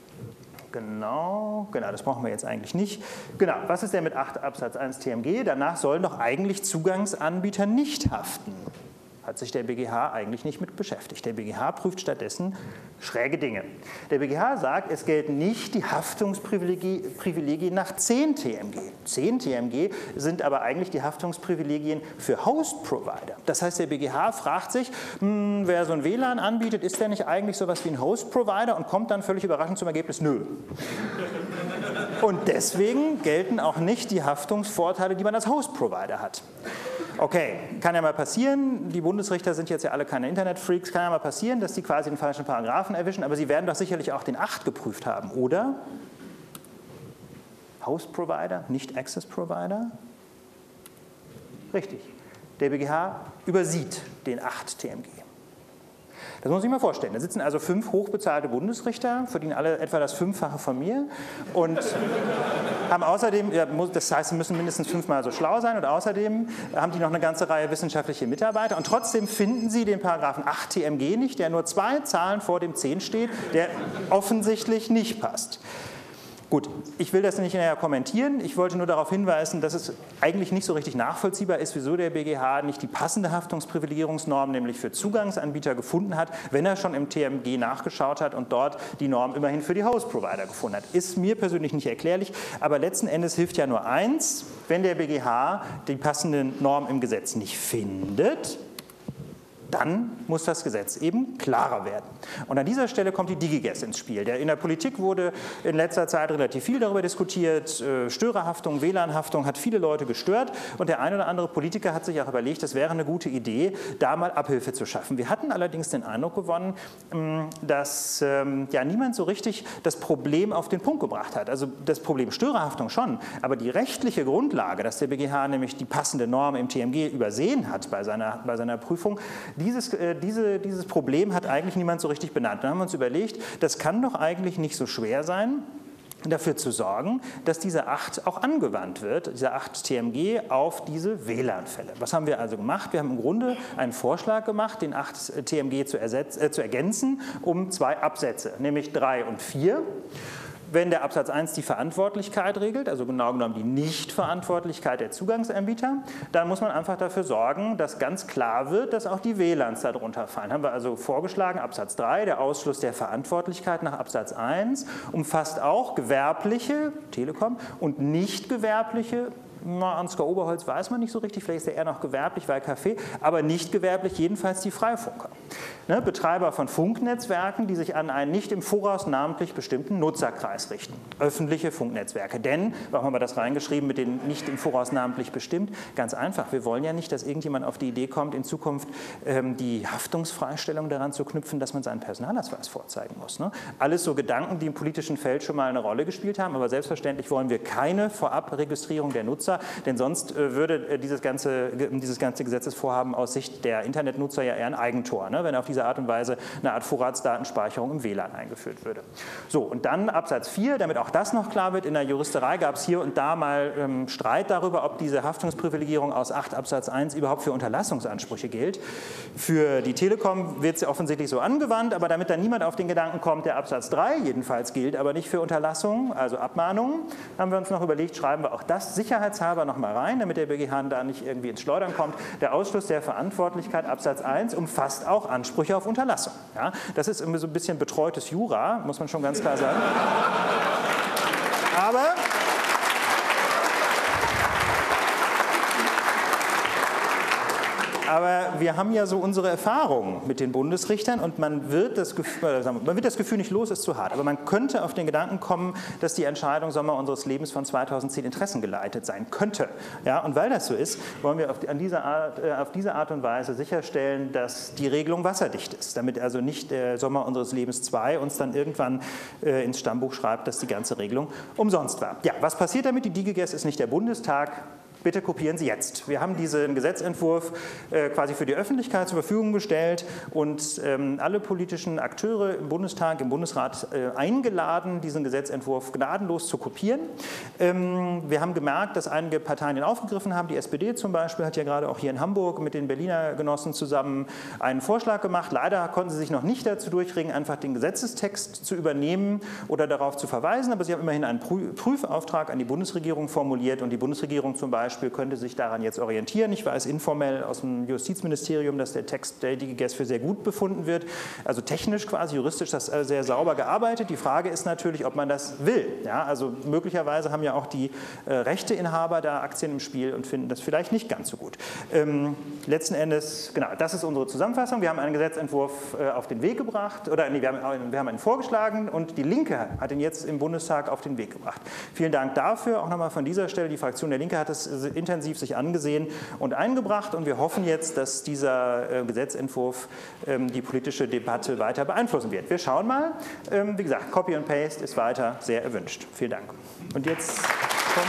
Genau, genau, das brauchen wir jetzt eigentlich nicht. Genau, was ist denn mit acht Absatz eins T M G? Danach sollen doch eigentlich Zugangsanbieter nicht haften. Hat sich der B G H eigentlich nicht mit beschäftigt. Der B G H prüft stattdessen schräge Dinge. Der B G H sagt, es gelten nicht die Haftungsprivilegien nach zehn T M G. zehn T M G sind aber eigentlich die Haftungsprivilegien für Host-Provider. Das heißt, der B G H fragt sich, hm, wer so ein W L A N anbietet, ist der nicht eigentlich sowas wie ein Host-Provider und kommt dann völlig überraschend zum Ergebnis, nö. Und deswegen gelten auch nicht die Haftungsvorteile, die man als Host-Provider hat. Okay, kann ja mal passieren, die Bundesrichter sind jetzt ja alle keine Internetfreaks, kann ja mal passieren, dass die quasi den falschen Paragraphen erwischen, aber sie werden doch sicherlich auch den acht geprüft haben, oder? Host Provider, nicht Access Provider? Richtig. Der B G H übersieht den acht T M G. Das muss man sich mal vorstellen. Da sitzen also fünf hochbezahlte Bundesrichter, verdienen alle etwa das Fünffache von mir und haben außerdem, ja, das heißt, sie müssen mindestens fünfmal so schlau sein und außerdem haben die noch eine ganze Reihe wissenschaftliche Mitarbeiter und trotzdem finden sie den Paragraphen acht T M G nicht, der nur zwei Zahlen vor dem zehn steht, der offensichtlich nicht passt. Gut, ich will das nicht näher kommentieren. Ich wollte nur darauf hinweisen, dass es eigentlich nicht so richtig nachvollziehbar ist, wieso der B G H nicht die passende Haftungsprivilegierungsnorm, nämlich für Zugangsanbieter, gefunden hat, wenn er schon im T M G nachgeschaut hat und dort die Norm immerhin für die Host-Provider gefunden hat. Ist mir persönlich nicht erklärlich, aber letzten Endes hilft ja nur eins, wenn der B G H die passende Norm im Gesetz nicht findet, dann muss das Gesetz eben klarer werden. Und an dieser Stelle kommt die DigiGes ins Spiel. In der Politik wurde in letzter Zeit relativ viel darüber diskutiert. Störerhaftung, W L A N-Haftung hat viele Leute gestört. Und der ein oder andere Politiker hat sich auch überlegt, es wäre eine gute Idee, da mal Abhilfe zu schaffen. Wir hatten allerdings den Eindruck gewonnen, dass ja, niemand so richtig das Problem auf den Punkt gebracht hat. Also das Problem Störerhaftung schon, aber die rechtliche Grundlage, dass der B G H nämlich die passende Norm im T M G übersehen hat bei seiner, bei seiner Prüfung, Dieses, äh, diese, dieses Problem hat eigentlich niemand so richtig benannt. Dann haben wir uns überlegt, das kann doch eigentlich nicht so schwer sein, dafür zu sorgen, dass diese acht auch angewandt wird, diese acht T M G, auf diese W L A N-Fälle. Was haben wir also gemacht? Wir haben im Grunde einen Vorschlag gemacht, den acht T M G zu, ersetz, äh, zu ergänzen um zwei Absätze, nämlich drei und vier. Wenn der Absatz eins die Verantwortlichkeit regelt, also genau genommen die Nichtverantwortlichkeit der Zugangsanbieter, dann muss man einfach dafür sorgen, dass ganz klar wird, dass auch die W L A Ns darunter fallen. Haben wir also vorgeschlagen, Absatz drei, der Ausschluss der Verantwortlichkeit nach Absatz eins, umfasst auch gewerbliche, Telekom, und nicht gewerbliche, na, Ansgar Oberholz weiß man nicht so richtig, vielleicht ist er eher noch gewerblich, weil Café, aber nicht gewerblich jedenfalls die Freifunker. Ne, Betreiber von Funknetzwerken, die sich an einen nicht im Voraus namentlich bestimmten Nutzerkreis richten. Öffentliche Funknetzwerke. Denn, warum haben wir das reingeschrieben mit den nicht im Voraus namentlich bestimmt? Ganz einfach, wir wollen ja nicht, dass irgendjemand auf die Idee kommt, in Zukunft ähm, die Haftungsfreistellung daran zu knüpfen, dass man seinen Personalausweis vorzeigen muss. Ne? Alles so Gedanken, die im politischen Feld schon mal eine Rolle gespielt haben, aber selbstverständlich wollen wir keine Vorabregistrierung der Nutzer, denn sonst äh, würde äh, dieses, ganze, dieses ganze Gesetzesvorhaben aus Sicht der Internetnutzer ja eher ein Eigentor, ne? Wenn auf diese Art und Weise eine Art Vorratsdatenspeicherung im W L A N eingeführt würde. So, und dann Absatz vier, damit auch das noch klar wird, in der Juristerei gab es hier und da mal ähm, Streit darüber, ob diese Haftungsprivilegierung aus acht Absatz eins überhaupt für Unterlassungsansprüche gilt. Für die Telekom wird sie offensichtlich so angewandt, aber damit dann niemand auf den Gedanken kommt, der Absatz drei jedenfalls gilt, aber nicht für Unterlassungen, also Abmahnungen, haben wir uns noch überlegt, schreiben wir auch das sicherheitshalber noch mal rein, damit der B G H da nicht irgendwie ins Schleudern kommt. Der Ausschluss der Verantwortlichkeit Absatz eins umfasst auch Ansprüche auf Unterlassung. Ja, das ist irgendwie so ein bisschen betreutes Jura, muss man schon ganz klar sagen. Aber Aber wir haben ja so unsere Erfahrungen mit den Bundesrichtern und man wird, das Gefühl, man wird das Gefühl nicht los, ist zu hart. Aber man könnte auf den Gedanken kommen, dass die Entscheidung Sommer unseres Lebens von zweitausendzehn interessengeleitet sein könnte. Ja, und weil das so ist, wollen wir auf, die, an diese Art, äh, auf diese Art und Weise sicherstellen, dass die Regelung wasserdicht ist. Damit also nicht der Sommer unseres Lebens zwei uns dann irgendwann äh, ins Stammbuch schreibt, dass die ganze Regelung umsonst war. Ja, was passiert damit? Die DigiGes ist nicht der Bundestag. Bitte kopieren Sie jetzt. Wir haben diesen Gesetzentwurf äh, quasi für die Öffentlichkeit zur Verfügung gestellt und ähm, alle politischen Akteure im Bundestag, im Bundesrat äh, eingeladen, diesen Gesetzentwurf gnadenlos zu kopieren. Ähm, wir haben gemerkt, dass einige Parteien ihn aufgegriffen haben. Die S P D zum Beispiel hat ja gerade auch hier in Hamburg mit den Berliner Genossen zusammen einen Vorschlag gemacht. Leider konnten sie sich noch nicht dazu durchringen, einfach den Gesetzestext zu übernehmen oder darauf zu verweisen, aber sie haben immerhin einen Prüfauftrag an die Bundesregierung formuliert und die Bundesregierung zum Beispiel könnte sich daran jetzt orientieren. Ich weiß informell aus dem Justizministerium, dass der Text der DigiGes für sehr gut befunden wird. Also technisch quasi, juristisch das sehr sauber gearbeitet. Die Frage ist natürlich, ob man das will. Ja, also möglicherweise haben ja auch die äh, Rechteinhaber da Aktien im Spiel und finden das vielleicht nicht ganz so gut. Ähm, letzten Endes, genau, das ist unsere Zusammenfassung. Wir haben einen Gesetzentwurf äh, auf den Weg gebracht, oder nee, wir haben, wir haben einen vorgeschlagen und die Linke hat ihn jetzt im Bundestag auf den Weg gebracht. Vielen Dank dafür. Auch nochmal von dieser Stelle, die Fraktion der Linke hat es intensiv sich angesehen und eingebracht. Und wir hoffen jetzt, dass dieser äh, Gesetzentwurf ähm, die politische Debatte weiter beeinflussen wird. Wir schauen mal. Ähm, wie gesagt, Copy and Paste ist weiter sehr erwünscht. Vielen Dank. Und jetzt kommt...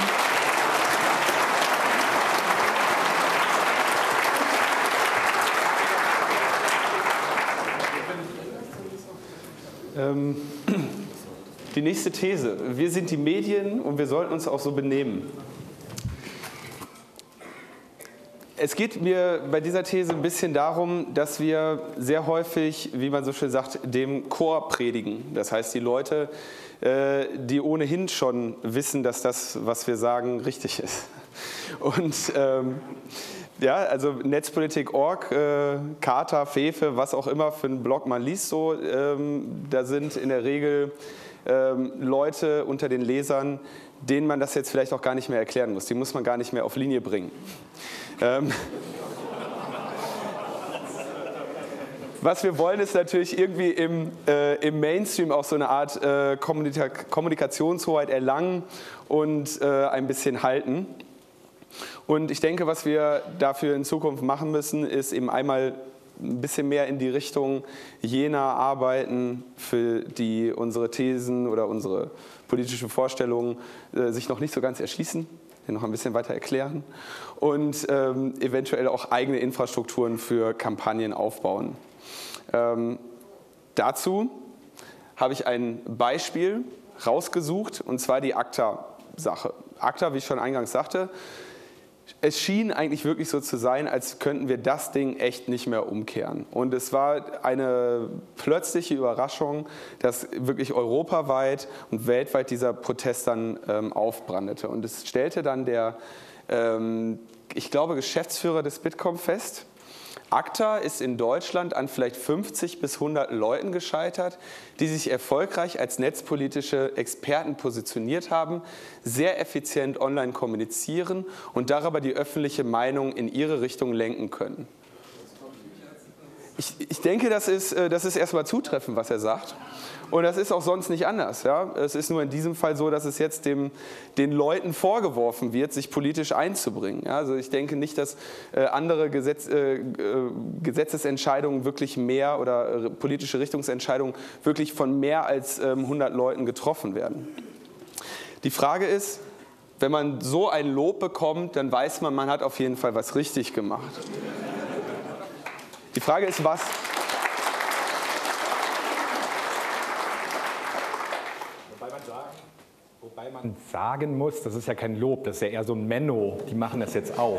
Ähm, die nächste These. Wir sind die Medien und wir sollten uns auch so benehmen. Es geht mir bei dieser These ein bisschen darum, dass wir sehr häufig, wie man so schön sagt, dem Chor predigen. Das heißt, die Leute, die ohnehin schon wissen, dass das, was wir sagen, richtig ist. Und ähm, ja, also Netzpolitik Punkt org, äh, Kata, Fefe, was auch immer für einen Blog man liest, so, ähm, da sind in der Regel ähm, Leute unter den Lesern, denen man das jetzt vielleicht auch gar nicht mehr erklären muss. Die muss man gar nicht mehr auf Linie bringen. Ähm, Was wir wollen, ist natürlich irgendwie im, äh, im Mainstream auch so eine Art äh, Kommunika- Kommunikationshoheit erlangen und äh, ein bisschen halten. Und ich denke, was wir dafür in Zukunft machen müssen, ist eben einmal ein bisschen mehr in die Richtung jener arbeiten, für die unsere Thesen oder unsere politische Vorstellungen äh, sich noch nicht so ganz erschließen, die noch ein bisschen weiter erklären und ähm, eventuell auch eigene Infrastrukturen für Kampagnen aufbauen. Ähm, dazu habe ich ein Beispiel rausgesucht, und zwar die ACTA-Sache. ACTA, wie ich schon eingangs sagte, es schien eigentlich wirklich so zu sein, als könnten wir das Ding echt nicht mehr umkehren. Und es war eine plötzliche Überraschung, dass wirklich europaweit und weltweit dieser Protest dann ähm, aufbrandete. Und es stellte dann der, ähm, ich glaube, Geschäftsführer des Bitkom fest, ACTA ist in Deutschland an vielleicht fünfzig bis hundert Leuten gescheitert, die sich erfolgreich als netzpolitische Experten positioniert haben, sehr effizient online kommunizieren und darüber die öffentliche Meinung in ihre Richtung lenken können. Ich, ich denke, das ist, das ist erstmal zutreffend, was er sagt. Und das ist auch sonst nicht anders. Ja? Es ist nur in diesem Fall so, dass es jetzt dem, den Leuten vorgeworfen wird, sich politisch einzubringen. Ja? Also ich denke nicht, dass äh, andere Gesetz, äh, Gesetzesentscheidungen wirklich mehr oder äh, politische Richtungsentscheidungen wirklich von mehr als ähm, hundert Leuten getroffen werden. Die Frage ist, wenn man so ein Lob bekommt, dann weiß man, man hat auf jeden Fall was richtig gemacht. Die Frage ist, was? Wobei man sagen muss, das ist ja kein Lob, das ist ja eher so ein Menno, die machen das jetzt auch.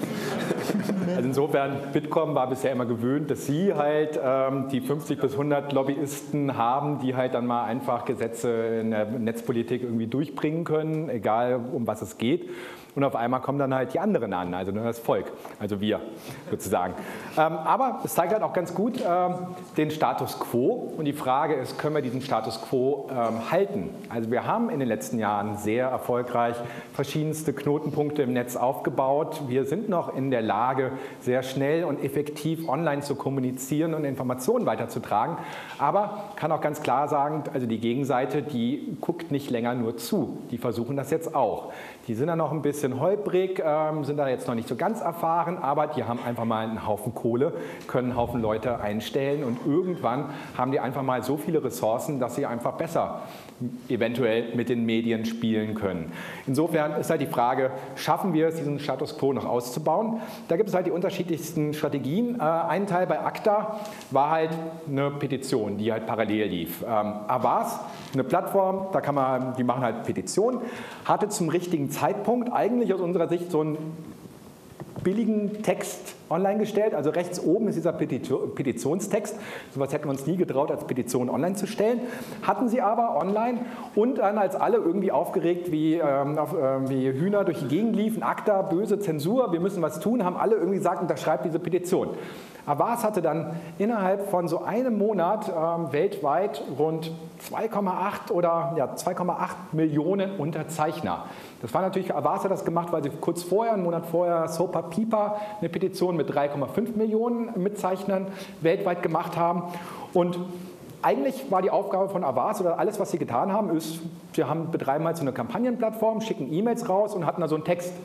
Also insofern, Bitkom war bisher immer gewöhnt, dass sie halt ähm, die fünfzig bis hundert Lobbyisten haben, die halt dann mal einfach Gesetze in der Netzpolitik irgendwie durchbringen können, egal um was es geht. Und auf einmal kommen dann halt die anderen an, also nur das Volk, also wir sozusagen. Ähm, aber es zeigt halt auch ganz gut ähm, den Status quo. Und die Frage ist, können wir diesen Status quo ähm, halten? Also wir haben in den letzten Jahren sehr erfolgreich verschiedenste Knotenpunkte im Netz aufgebaut. Wir sind noch in der Lage, sehr schnell und effektiv online zu kommunizieren und Informationen weiterzutragen. Aber kann auch ganz klar sagen, also die Gegenseite, die guckt nicht länger nur zu. Die versuchen das jetzt auch. Die sind da noch ein bisschen holprig, ähm, sind da jetzt noch nicht so ganz erfahren, aber die haben einfach mal einen Haufen Kohle, können einen Haufen Leute einstellen und irgendwann haben die einfach mal so viele Ressourcen, dass sie einfach besser eventuell mit den Medien spielen können. Insofern ist halt die Frage, schaffen wir es, diesen Status quo noch auszubauen? Da gibt es halt die unterschiedlichsten Strategien. Äh, ein Teil bei ACTA war halt eine Petition, die halt parallel lief. Ähm, Avaz, eine Plattform, da kann man, die machen halt Petitionen, hatte zum richtigen Zeitpunkt eigentlich aus unserer Sicht so einen billigen Text online gestellt. Also rechts oben ist dieser Petitionstext. So etwas hätten wir uns nie getraut, als Petition online zu stellen. Hatten sie aber online und dann, als alle irgendwie aufgeregt wie, ähm, auf, äh, wie Hühner durch die Gegend liefen, ACTA, böse Zensur, wir müssen was tun, haben alle irgendwie gesagt, unterschreibt diese Petition. Avaz hatte dann innerhalb von so einem Monat ähm, weltweit rund zwei Komma acht oder ja, zwei Komma acht Millionen Unterzeichner. Das war natürlich, Avaz hat das gemacht, weil sie kurz vorher, einen Monat vorher, SopaPipa eine Petition mit drei Komma fünf Millionen Mitzeichnern weltweit gemacht haben. Und eigentlich war die Aufgabe von Avaz oder alles, was sie getan haben, ist, sie haben, betreiben halt so eine Kampagnenplattform, schicken E-Mails raus und hatten da so einen Text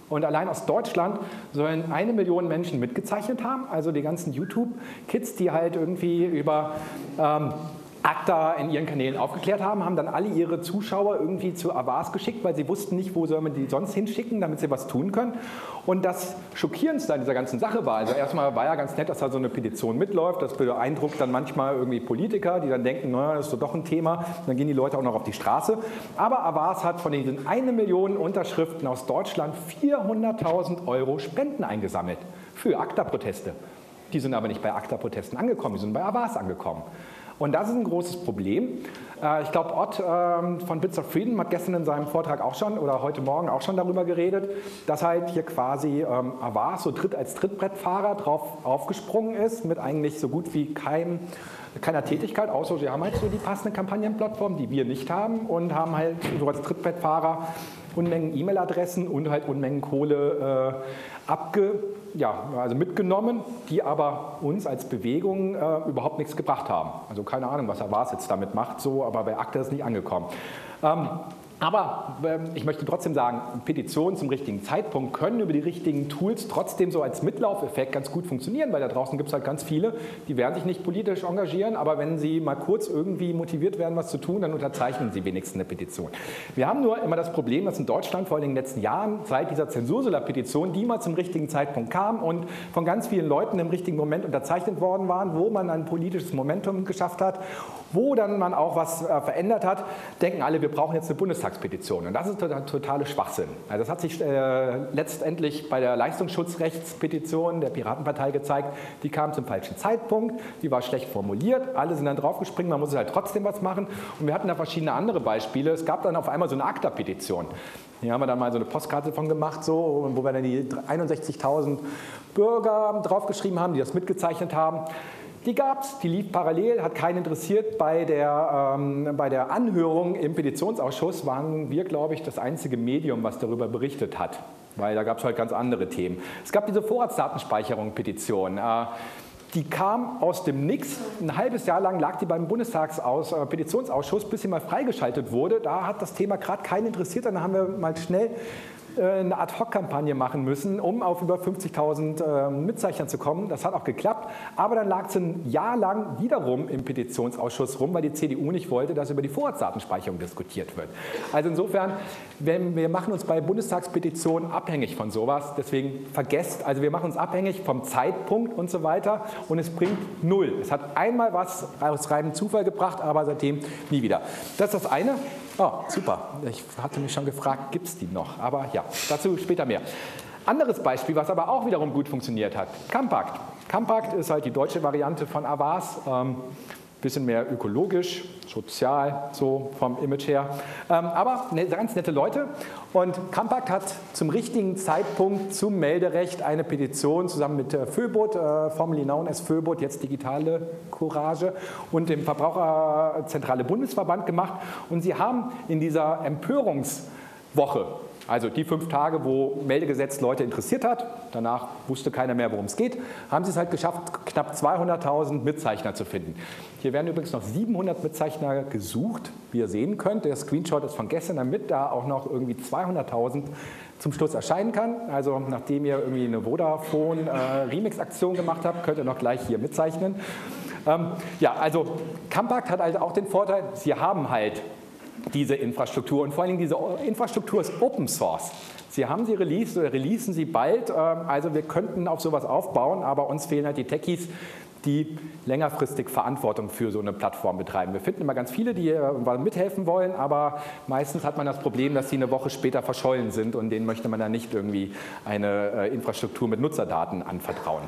Und allein aus Deutschland sollen eine Million Menschen mitgezeichnet haben, also die ganzen YouTube-Kids, die halt irgendwie über ähm, ACTA in ihren Kanälen aufgeklärt haben, haben dann alle ihre Zuschauer irgendwie zu Avaz geschickt, weil sie wussten nicht, wo soll man die sonst hinschicken, damit sie was tun können. Und das Schockierendste an dieser ganzen Sache war, also erstmal war ja ganz nett, dass da so eine Petition mitläuft, das beeindruckt dann manchmal irgendwie Politiker, die dann denken, naja, das ist doch ein Thema, dann gehen die Leute auch noch auf die Straße. Aber Avaz hat von diesen eine Million Unterschriften aus Deutschland vierhunderttausend Euro Spenden eingesammelt für ACTA-Proteste. Die sind aber nicht bei ACTA-Protesten angekommen, die sind bei Avaz angekommen. Und das ist ein großes Problem. Ich glaube, Ott von Bits of Freedom hat gestern in seinem Vortrag auch schon oder heute Morgen auch schon darüber geredet, dass halt hier quasi Avaz so Tritt als Trittbrettfahrer drauf aufgesprungen ist mit eigentlich so gut wie kein, keiner Tätigkeit, außer sie haben halt so die passende Kampagnenplattform, die wir nicht haben und haben halt so als Trittbrettfahrer Unmengen E-Mail-Adressen und halt Unmengen Kohle äh, abge, ja, also mitgenommen, die aber uns als Bewegung äh, überhaupt nichts gebracht haben. Also keine Ahnung, was Avaz jetzt damit macht, so, aber bei ACTA ist nicht angekommen. Ähm, Aber ähm, ich möchte trotzdem sagen, Petitionen zum richtigen Zeitpunkt können über die richtigen Tools trotzdem so als Mitlaufeffekt ganz gut funktionieren, weil da draußen gibt es halt ganz viele, die werden sich nicht politisch engagieren, aber wenn sie mal kurz irgendwie motiviert werden, was zu tun, dann unterzeichnen sie wenigstens eine Petition. Wir haben nur immer das Problem, dass in Deutschland vor allem in den letzten Jahren seit dieser Zensursolar-Petition, die mal zum richtigen Zeitpunkt kam und von ganz vielen Leuten im richtigen Moment unterzeichnet worden waren, wo man ein politisches Momentum geschafft hat, wo dann man auch was äh, verändert hat, denken alle, wir brauchen jetzt eine Bundestagspetition. Und das ist total, totale Schwachsinn. Also das hat sich äh, letztendlich bei der Leistungsschutzrechtspetition der Piratenpartei gezeigt. Die kam zum falschen Zeitpunkt, die war schlecht formuliert, alle sind dann draufgespringen, man muss halt trotzdem was machen. Und wir hatten da verschiedene andere Beispiele. Es gab dann auf einmal so eine ACTA-Petition. Hier haben wir dann mal so eine Postkarte von gemacht, so, wo wir dann die einundsechzigtausend Bürger draufgeschrieben haben, die das mitgezeichnet haben. Die gab es, die lief parallel, hat keinen interessiert. Bei der, ähm, bei der Anhörung im Petitionsausschuss waren wir, glaube ich, das einzige Medium, was darüber berichtet hat, weil da gab es halt ganz andere Themen. Es gab diese Vorratsdatenspeicherung-Petition. Äh, Die kam aus dem Nix. Ein halbes Jahr lang lag die beim Bundestagspetitionsausschuss, bis sie mal freigeschaltet wurde. Da hat das Thema gerade keinen interessiert. Dann haben wir mal schnell eine Ad-Hoc-Kampagne machen müssen, um auf über fünfzigtausend äh, Mitzeichner zu kommen. Das hat auch geklappt. Aber dann lag es ein Jahr lang wiederum im Petitionsausschuss rum, weil die C D U nicht wollte, dass über die Vorratsdatenspeicherung diskutiert wird. Also insofern, wenn wir machen uns bei Bundestagspetitionen abhängig von sowas. Deswegen vergesst, also wir machen uns abhängig vom Zeitpunkt und so weiter. Und es bringt null. Es hat einmal was aus reinem Zufall gebracht, aber seitdem nie wieder. Das ist das eine. Oh, super. Ich hatte mich schon gefragt, gibt es die noch? Aber ja, dazu später mehr. Anderes Beispiel, was aber auch wiederum gut funktioniert hat, Campact. Campact ist halt die deutsche Variante von Avaz. Ähm, bisschen mehr ökologisch, sozial, so vom Image her. Ähm, aber ne, ganz nette Leute. Und Campact hat zum richtigen Zeitpunkt zum Melderecht eine Petition zusammen mit äh, Föbot, äh, formerly known as Föbot, jetzt Digitale Courage, und dem Verbraucherzentrale Bundesverband gemacht. Und sie haben in dieser Empörungswoche, also die fünf Tage, wo Meldegesetz Leute interessiert hat, danach wusste keiner mehr, worum es geht, haben sie es halt geschafft, knapp zweihunderttausend Mitzeichner zu finden. Hier werden übrigens noch siebenhundert Mitzeichner gesucht, wie ihr sehen könnt. Der Screenshot ist von gestern, damit da auch noch irgendwie zweihunderttausend zum Schluss erscheinen kann. Also nachdem ihr irgendwie eine Vodafone-Remix-Aktion äh, gemacht habt, könnt ihr noch gleich hier mitzeichnen. Ähm, ja, also Campact hat also auch den Vorteil, sie haben halt diese Infrastruktur, und vor allem diese Infrastruktur ist Open Source. Sie haben sie released oder releasen sie bald, also wir könnten auf sowas aufbauen, aber uns fehlen halt die Techies, die längerfristig Verantwortung für so eine Plattform betreiben. Wir finden immer ganz viele, die mithelfen wollen, aber meistens hat man das Problem, dass sie eine Woche später verschollen sind, und denen möchte man dann nicht irgendwie eine Infrastruktur mit Nutzerdaten anvertrauen.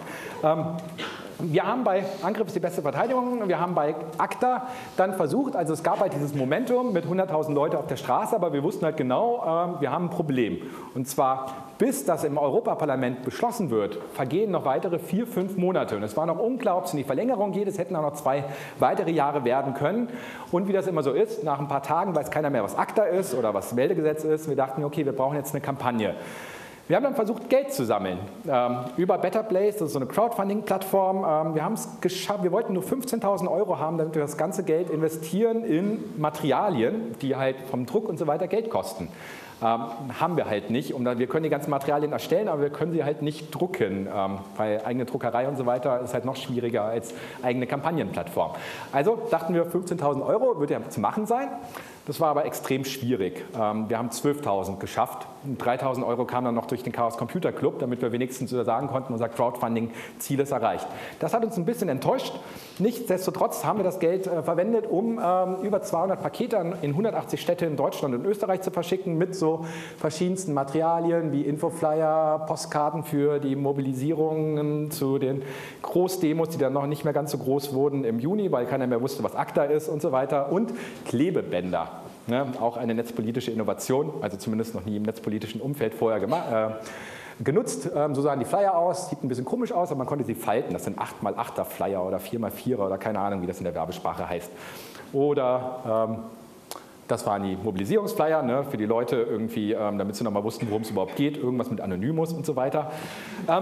Wir haben bei Angriff ist die beste Verteidigung, wir haben bei ACTA dann versucht, also es gab halt dieses Momentum mit hunderttausend Leute auf der Straße, aber wir wussten halt genau, wir haben ein Problem. Und zwar, bis das im Europaparlament beschlossen wird, vergehen noch weitere vier, fünf Monate. Und es war noch unklar, ob es in die Verlängerung geht, es hätten auch noch zwei weitere Jahre werden können. Und wie das immer so ist, nach ein paar Tagen weiß keiner mehr, was ACTA ist oder was Meldegesetz ist. Wir dachten, okay, wir brauchen jetzt eine Kampagne. Wir haben dann versucht, Geld zu sammeln ähm, über Better Place, das ist so eine Crowdfunding-Plattform. Ähm, wir haben es geschafft, wir wollten nur fünfzehntausend Euro haben, damit wir das ganze Geld investieren in Materialien, die halt vom Druck und so weiter Geld kosten. Ähm, haben wir halt nicht. Um dann, wir können die ganzen Materialien erstellen, aber wir können sie halt nicht drucken, ähm, weil eigene Druckerei und so weiter ist halt noch schwieriger als eigene Kampagnenplattform. Also dachten wir, fünfzehntausend Euro wird ja zu machen sein. Das war aber extrem schwierig. Ähm, wir haben zwölftausend geschafft. dreitausend Euro kamen dann noch durch den Chaos Computer Club, damit wir wenigstens sagen konnten, unser Crowdfunding-Ziel ist erreicht. Das hat uns ein bisschen enttäuscht. Nichtsdestotrotz haben wir das Geld äh, verwendet, um ähm, über zweihundert Pakete in hundertachtzig Städte in Deutschland und Österreich zu verschicken mit so verschiedensten Materialien wie Infoflyer, Postkarten für die Mobilisierungen zu den Großdemos, die dann noch nicht mehr ganz so groß wurden im Juni, weil keiner mehr wusste, was ACTA ist und so weiter, und Klebebänder. Ne, auch eine netzpolitische Innovation, also zumindest noch nie im netzpolitischen Umfeld vorher gemacht, äh, genutzt. Ähm, so sahen die Flyer aus, sieht ein bisschen komisch aus, aber man konnte sie falten. Das sind acht mal achter Flyer oder vier mal vierer oder keine Ahnung, wie das in der Werbesprache heißt. Oder ähm, das waren die Mobilisierungsflyer, ne, für die Leute irgendwie, ähm, damit sie nochmal wussten, worum es überhaupt geht, irgendwas mit Anonymous und so weiter. Ähm,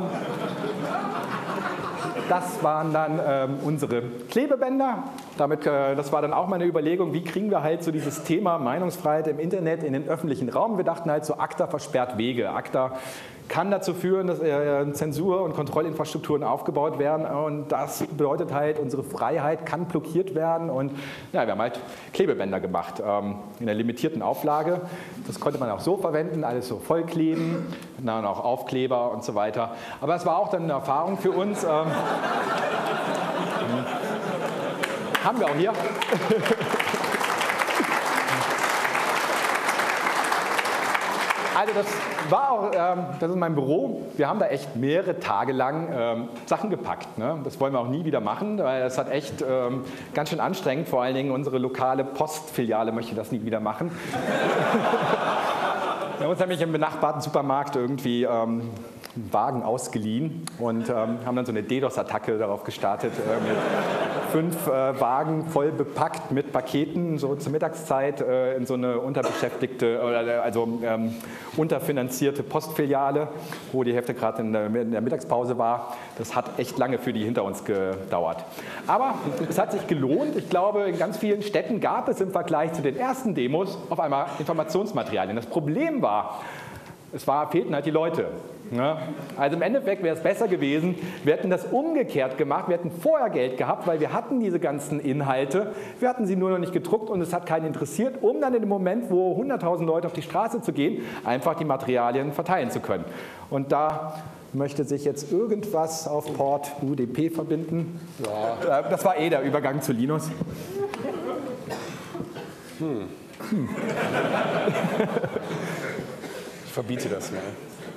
Das waren dann ähm, unsere Klebebänder. Damit, äh, das war dann auch meine Überlegung, wie kriegen wir halt so dieses Thema Meinungsfreiheit im Internet in den öffentlichen Raum. Wir dachten halt so, ACTA versperrt Wege. ACTA kann dazu führen, dass äh, Zensur- und Kontrollinfrastrukturen aufgebaut werden. Und das bedeutet halt, unsere Freiheit kann blockiert werden. Und ja, wir haben halt Klebebänder gemacht ähm, in einer limitierten Auflage. Das konnte man auch so verwenden, alles so vollkleben, dann auch Aufkleber und so weiter. Aber es war auch dann eine Erfahrung für uns. Ähm, haben wir auch hier. Also das war auch, ähm, das ist mein Büro. Wir haben da echt mehrere Tage lang ähm, Sachen gepackt. Ne? Das wollen wir auch nie wieder machen, weil das hat echt ähm, ganz schön anstrengend. Vor allen Dingen unsere lokale Postfiliale möchte das nie wieder machen. Wir haben uns nämlich im benachbarten Supermarkt irgendwie ähm, einen Wagen ausgeliehen und ähm, haben dann so eine DDoS-Attacke darauf gestartet, äh, mit fünf äh, Wagen voll bepackt mit Paketen, so zur Mittagszeit äh, in so eine unterbeschäftigte, oder, also ähm, unterfinanzierte Postfiliale, wo die Hälfte gerade in, in der Mittagspause war. Das hat echt lange für die hinter uns gedauert. Aber es hat sich gelohnt. Ich glaube, in ganz vielen Städten gab es im Vergleich zu den ersten Demos auf einmal Informationsmaterialien. Das Problem war, es war, fehlten halt die Leute. Ja, also im Endeffekt wäre es besser gewesen, wir hätten das umgekehrt gemacht, wir hätten vorher Geld gehabt, weil wir hatten diese ganzen Inhalte, wir hatten sie nur noch nicht gedruckt und es hat keinen interessiert, um dann in dem Moment, wo hunderttausend Leute auf die Straße zu gehen, einfach die Materialien verteilen zu können. Und da möchte sich jetzt irgendwas auf Port U D P verbinden. Ja. Das war eh der Übergang zu Linus. Hm. Hm. Ich verbiete das mal.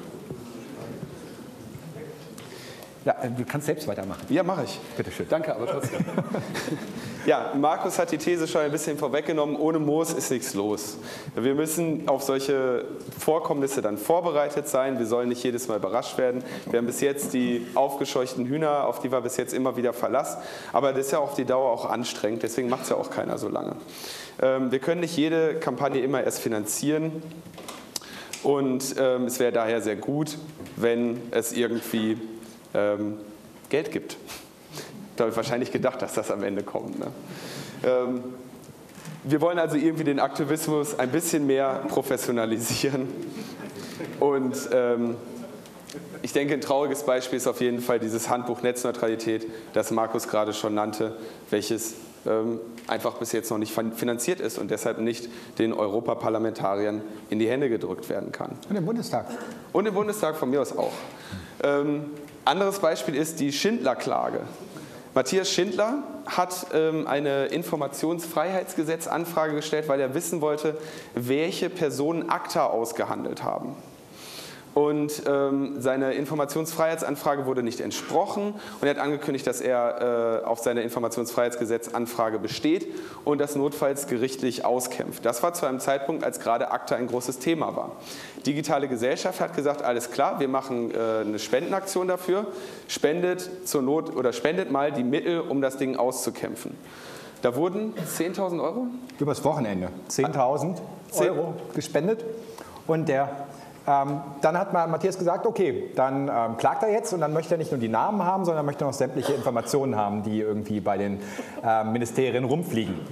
Ja, du kannst selbst weitermachen. Ja, mache ich. Bitte schön. Danke, aber trotzdem. Ja, Markus hat die These schon ein bisschen vorweggenommen, ohne Moos ist nichts los. Wir müssen auf solche Vorkommnisse dann vorbereitet sein, wir sollen nicht jedes Mal überrascht werden. Wir haben bis jetzt die aufgescheuchten Hühner, auf die wir bis jetzt immer wieder Verlass, aber das ist ja auf die Dauer auch anstrengend, deswegen macht es ja auch keiner so lange. Wir können nicht jede Kampagne immer erst finanzieren und es wäre daher sehr gut, wenn es irgendwie Ähm, Geld gibt. Da habe ich wahrscheinlich gedacht, dass das am Ende kommt. Ne? Ähm, wir wollen also irgendwie den Aktivismus ein bisschen mehr professionalisieren. Und ähm, ich denke, ein trauriges Beispiel ist auf jeden Fall dieses Handbuch Netzneutralität, das Markus gerade schon nannte, welches ähm, einfach bis jetzt noch nicht finanziert ist und deshalb nicht den Europaparlamentariern in die Hände gedrückt werden kann. Und im Bundestag. Und im Bundestag von mir aus auch. Ähm, Anderes Beispiel ist die Schindler-Klage. Matthias Schindler hat ähm, eine Informationsfreiheitsgesetz-Anfrage gestellt, weil er wissen wollte, welche Personen ACTA ausgehandelt haben. Und ähm, seine Informationsfreiheitsanfrage wurde nicht entsprochen und er hat angekündigt, dass er äh, auf seine Informationsfreiheitsgesetz-Anfrage besteht und das notfalls gerichtlich auskämpft. Das war zu einem Zeitpunkt, als gerade ACTA ein großes Thema war. Digitale Gesellschaft hat gesagt, alles klar, wir machen äh, eine Spendenaktion dafür, spendet zur Not oder spendet mal die Mittel, um das Ding auszukämpfen. Da wurden zehntausend Euro? Übers Wochenende. zehntausend Euro gespendet und der Ähm, dann hat Matthias gesagt, okay, dann ähm, klagt er jetzt und dann möchte er nicht nur die Namen haben, sondern möchte noch sämtliche Informationen haben, die irgendwie bei den äh, Ministerien rumfliegen.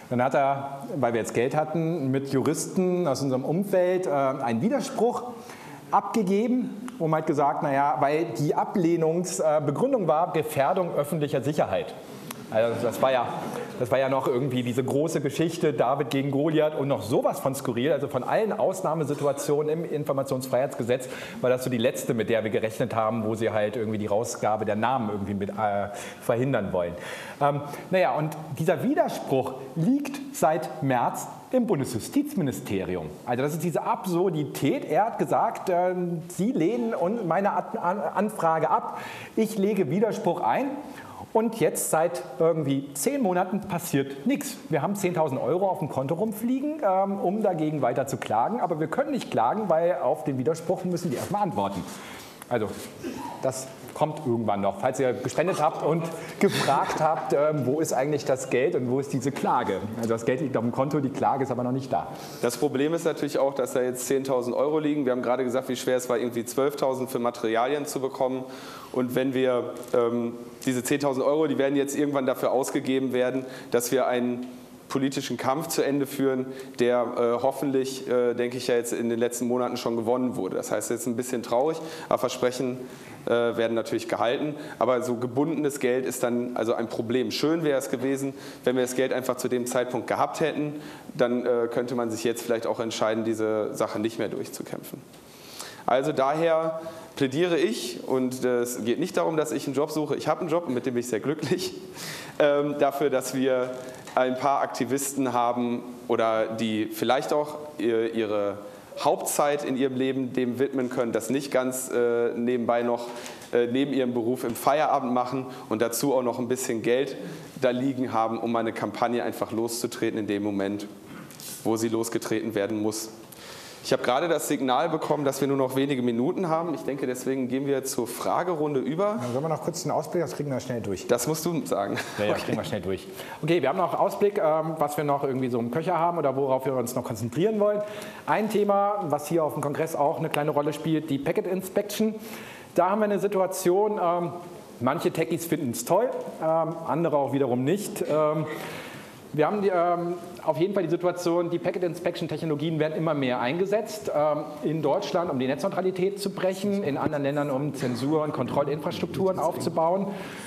Dann hat er, weil wir jetzt Geld hatten, mit Juristen aus unserem Umfeld äh, einen Widerspruch abgegeben, und hat gesagt, naja, weil die Ablehnungsbegründung war Gefährdung öffentlicher Sicherheit. Also das war ja, das war ja noch irgendwie diese große Geschichte, David gegen Goliath und noch sowas von skurril. Also von allen Ausnahmesituationen im Informationsfreiheitsgesetz war das so die letzte, mit der wir gerechnet haben, wo sie halt irgendwie die Rausgabe der Namen irgendwie mit äh, verhindern wollen. Ähm, naja, und dieser Widerspruch liegt seit März im Bundesjustizministerium. Also das ist diese Absurdität. Er hat gesagt, äh, Sie lehnen meine Anfrage ab, ich lege Widerspruch ein. Und jetzt seit irgendwie zehn Monaten passiert nichts. Wir haben zehntausend Euro auf dem Konto rumfliegen, ähm, um dagegen weiter zu klagen. Aber wir können nicht klagen, weil auf den Widerspruch müssen die erstmal antworten. Also das kommt irgendwann noch. Falls ihr gespendet habt und gefragt habt, ähm, wo ist eigentlich das Geld und wo ist diese Klage? Also das Geld liegt auf dem Konto, die Klage ist aber noch nicht da. Das Problem ist natürlich auch, dass da jetzt zehntausend Euro liegen. Wir haben gerade gesagt, wie schwer es war, irgendwie zwölftausend für Materialien zu bekommen. Und wenn wir ähm, diese zehntausend Euro, die werden jetzt irgendwann dafür ausgegeben werden, dass wir einen politischen Kampf zu Ende führen, der äh, hoffentlich, äh, denke ich, ja jetzt in den letzten Monaten schon gewonnen wurde. Das heißt, jetzt ein bisschen traurig, aber Versprechen äh, werden natürlich gehalten. Aber so gebundenes Geld ist dann also ein Problem. Schön wäre es gewesen, wenn wir das Geld einfach zu dem Zeitpunkt gehabt hätten, dann äh, könnte man sich jetzt vielleicht auch entscheiden, diese Sache nicht mehr durchzukämpfen. Also daher plädiere ich, und es geht nicht darum, dass ich einen Job suche, ich habe einen Job und mit dem bin ich sehr glücklich, ähm, dafür, dass wir ein paar Aktivisten haben oder die vielleicht auch ihre Hauptzeit in ihrem Leben dem widmen können, das nicht ganz äh, nebenbei noch äh, neben ihrem Beruf im Feierabend machen und dazu auch noch ein bisschen Geld da liegen haben, um eine Kampagne einfach loszutreten in dem Moment, wo sie losgetreten werden muss. Ich habe gerade das Signal bekommen, dass wir nur noch wenige Minuten haben. Ich denke, deswegen gehen wir zur Fragerunde über. Dann sollen wir noch kurz den Ausblick, das kriegen wir schnell durch. Das musst du sagen. Ja, ja, okay. Kriegen wir schnell durch. Okay, wir haben noch Ausblick, ähm, was wir noch irgendwie so im Köcher haben oder worauf wir uns noch konzentrieren wollen. Ein Thema, was hier auf dem Kongress auch eine kleine Rolle spielt, die Packet Inspection. Da haben wir eine Situation, ähm, manche Techies finden es toll, ähm, andere auch wiederum nicht. Ähm, Wir haben die, ähm, auf jeden Fall die Situation, die Packet Inspection Technologien werden immer mehr eingesetzt. Ähm, in Deutschland, um die Netzneutralität zu brechen, in anderen Ländern, um Zensur- und Kontrollinfrastrukturen aufzubauen.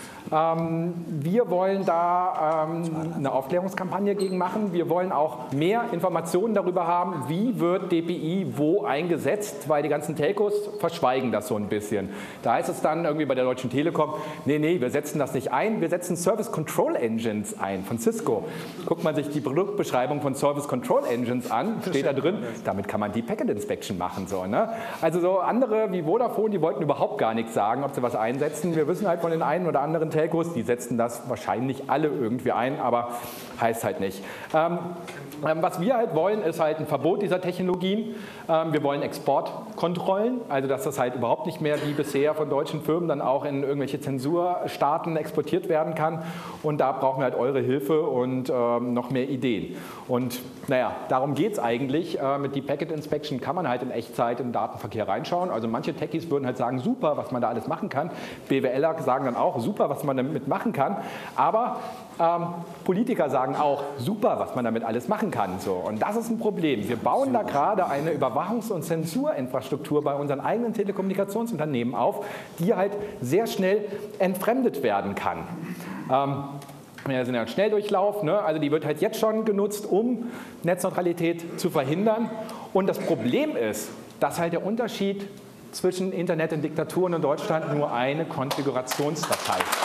Ähm, wir wollen da ähm, eine Aufklärungskampagne gegen machen. Wir wollen auch mehr Informationen darüber haben, wie wird D P I wo eingesetzt, weil die ganzen Telcos verschweigen das so ein bisschen. Da heißt es dann irgendwie bei der Deutschen Telekom, nee, nee, wir setzen das nicht ein, wir setzen Service Control Engines ein von Cisco. Guckt man sich die Produktbeschreibung von Service Control Engines an, steht da drin, damit kann man die Packet Inspection machen. So, ne? Also so andere wie Vodafone, die wollten überhaupt gar nichts sagen, ob sie was einsetzen. Wir wissen halt von den einen oder anderen Telcos, die setzen das wahrscheinlich alle irgendwie ein, aber heißt halt nicht. Ähm, was wir halt wollen, ist halt ein Verbot dieser Technologien. Ähm, wir wollen Exportkontrollen, also dass das halt überhaupt nicht mehr wie bisher von deutschen Firmen dann auch in irgendwelche Zensurstaaten exportiert werden kann. Und da brauchen wir halt eure Hilfe und ähm, noch mehr Ideen. Und naja, darum geht es eigentlich. Äh, mit die Packet Inspection kann man halt in Echtzeit im Datenverkehr reinschauen. Also manche Techies würden halt sagen, super, was man da alles machen kann. BWLer sagen dann auch, super, was man damit machen kann. Aber ähm, Politiker sagen auch, super, was man damit alles machen kann. So. Und das ist ein Problem. Wir bauen da gerade eine Überwachungs- und Zensurinfrastruktur bei unseren eigenen Telekommunikationsunternehmen auf, die halt sehr schnell entfremdet werden kann. Ähm, Wir sind ja ein Schnelldurchlauf, ne? Also die wird halt jetzt schon genutzt, um Netzneutralität zu verhindern. Und das Problem ist, dass halt der Unterschied zwischen Internet und Diktaturen in Deutschland nur eine Konfigurationsdatei ist.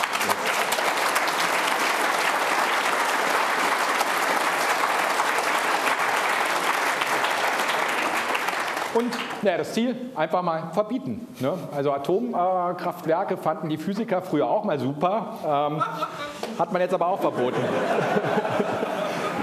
Und naja, das Ziel, einfach mal verbieten. Ne? Also Atomkraftwerke fanden die Physiker früher auch mal super, ähm, hat man jetzt aber auch verboten.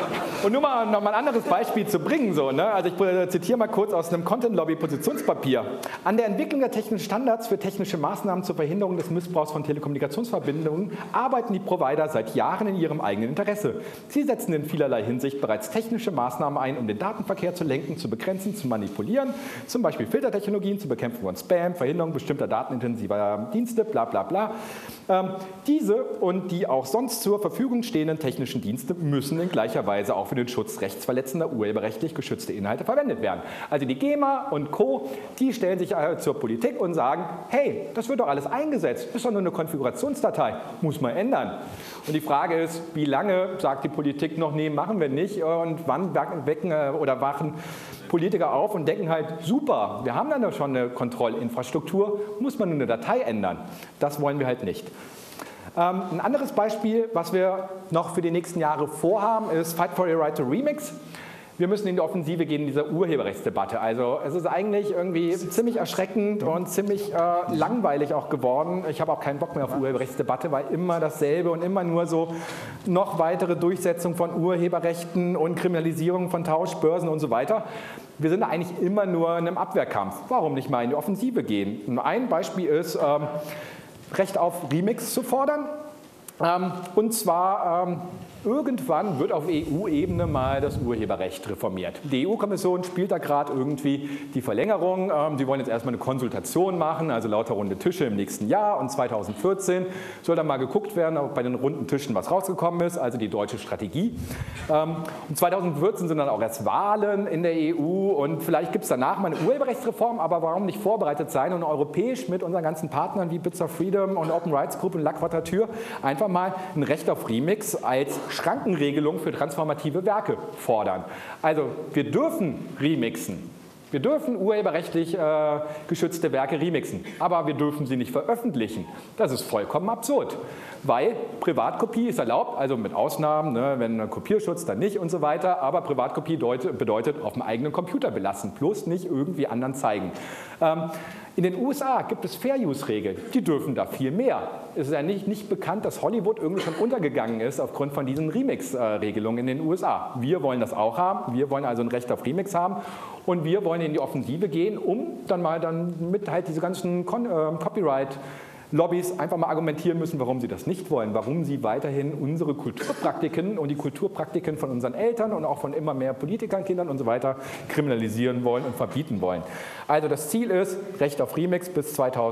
Und nur mal noch mal ein anderes Beispiel zu bringen, so, ne? Also ich zitiere mal kurz aus einem Content-Lobby-Positionspapier. An der Entwicklung der technischen Standards für technische Maßnahmen zur Verhinderung des Missbrauchs von Telekommunikationsverbindungen arbeiten die Provider seit Jahren in ihrem eigenen Interesse. Sie setzen in vielerlei Hinsicht bereits technische Maßnahmen ein, um den Datenverkehr zu lenken, zu begrenzen, zu manipulieren, zum Beispiel Filtertechnologien zur Bekämpfung von Spam, Verhinderung bestimmter datenintensiver Dienste, bla bla bla. Ähm, diese und die auch sonst zur Verfügung stehenden technischen Dienste müssen in gleicher Weise auch für den Schutz rechtsverletzender urheberrechtlich geschützter Inhalte verwendet werden. Also die GEMA und Co., die stellen sich zur Politik und sagen, hey, das wird doch alles eingesetzt, ist doch nur eine Konfigurationsdatei, muss man ändern. Und die Frage ist, wie lange sagt die Politik noch, nee, machen wir nicht, und wann wecken oder wachen Politiker auf und denken halt, super, wir haben dann doch schon eine Kontrollinfrastruktur, muss man nur eine Datei ändern. Das wollen wir halt nicht. Ähm, ein anderes Beispiel, was wir noch für die nächsten Jahre vorhaben, ist Fight for your right to Remix. Wir müssen in die Offensive gehen in dieser Urheberrechtsdebatte. Also es ist eigentlich irgendwie ziemlich erschreckend und ziemlich äh, langweilig auch geworden. Ich habe auch keinen Bock mehr auf Urheberrechtsdebatte, weil immer dasselbe und immer nur so noch weitere Durchsetzung von Urheberrechten und Kriminalisierung von Tauschbörsen und so weiter. Wir sind eigentlich immer nur in einem Abwehrkampf. Warum nicht mal in die Offensive gehen? Ein Beispiel ist, ähm, Recht auf Remix zu fordern. Ähm, und zwar ähm, irgendwann wird auf E U-Ebene mal das Urheberrecht reformiert. Die E U-Kommission spielt da gerade irgendwie die Verlängerung. Ähm, die wollen jetzt erstmal eine Konsultation machen, also lauter runde Tische im nächsten Jahr. Und zweitausendvierzehn soll dann mal geguckt werden, ob bei den runden Tischen was rausgekommen ist, also die deutsche Strategie. Ähm, und zweitausendvierzehn sind dann auch erst Wahlen in der E U und vielleicht gibt es danach mal eine Urheberrechtsreform, aber warum nicht vorbereitet sein und europäisch mit unseren ganzen Partnern wie Bits of Freedom und Open Rights Group und La Quadrature einfach mal ein Recht auf Remix als Schrankenregelung für transformative Werke fordern. Also wir dürfen remixen. Wir dürfen urheberrechtlich äh, geschützte Werke remixen, aber wir dürfen sie nicht veröffentlichen. Das ist vollkommen absurd, weil Privatkopie ist erlaubt, also mit Ausnahmen, ne, wenn ein Kopierschutz, dann nicht und so weiter, aber Privatkopie deut, bedeutet auf dem eigenen Computer belassen, bloß nicht irgendwie anderen zeigen. Ähm, In den U S A gibt es Fair-Use-Regeln, die dürfen da viel mehr. Es ist ja nicht, nicht bekannt, dass Hollywood irgendwie schon untergegangen ist aufgrund von diesen Remix-Regelungen in den U S A. Wir wollen das auch haben, wir wollen also ein Recht auf Remix haben und wir wollen in die Offensive gehen, um dann mal dann mit halt diese ganzen Con- äh, Copyright- Lobbys einfach mal argumentieren müssen, warum sie das nicht wollen, warum sie weiterhin unsere Kulturpraktiken und die Kulturpraktiken von unseren Eltern und auch von immer mehr Politikern, Kindern und so weiter kriminalisieren wollen und verbieten wollen. Also das Ziel ist, Recht auf Remix bis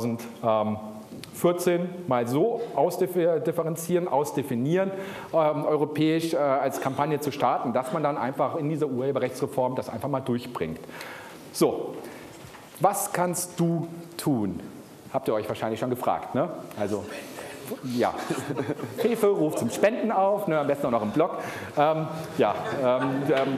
zweitausendvierzehn mal so ausdifferenzieren, ausdefinieren, ähm, europäisch äh, als Kampagne zu starten, dass man dann einfach in dieser Urheberrechtsreform das einfach mal durchbringt. So, was kannst du tun? Habt ihr euch wahrscheinlich schon gefragt, ne? Also, ja, Fefe ruft zum Spenden auf, ne, am besten auch noch im Blog. Ähm, ja, ähm, ähm,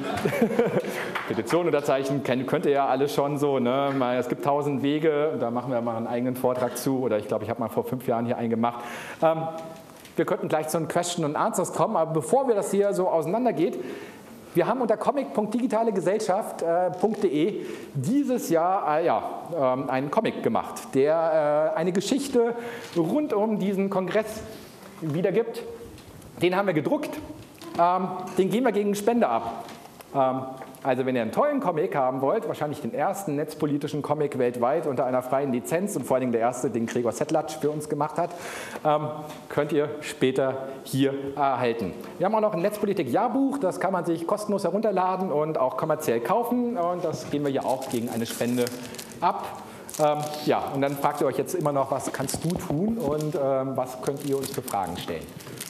Petition unterzeichnen könnt ihr ja alle schon so. Ne? Es gibt tausend Wege, da machen wir mal einen eigenen Vortrag zu, oder ich glaube, ich habe mal vor fünf Jahren hier einen gemacht. Ähm, wir könnten gleich zu den Question and Answers kommen, aber bevor wir das hier so auseinandergeht, wir haben unter comic punkt digitalegesellschaft punkt de dieses Jahr äh, ja, äh, einen Comic gemacht, der äh, eine Geschichte rund um diesen Kongress wiedergibt. Den haben wir gedruckt, ähm, den geben wir gegen Spende ab. Ähm, also wenn ihr einen tollen Comic haben wollt, wahrscheinlich den ersten netzpolitischen Comic weltweit unter einer freien Lizenz und vor allem der erste, den Gregor Settlatsch für uns gemacht hat, ähm, könnt ihr später hier erhalten. Wir haben auch noch ein Netzpolitik-Jahrbuch, das kann man sich kostenlos herunterladen und auch kommerziell kaufen und das geben wir ja auch gegen eine Spende ab. Ähm, ja, und dann fragt ihr euch jetzt immer noch, was kannst du tun und ähm, was könnt ihr uns für Fragen stellen?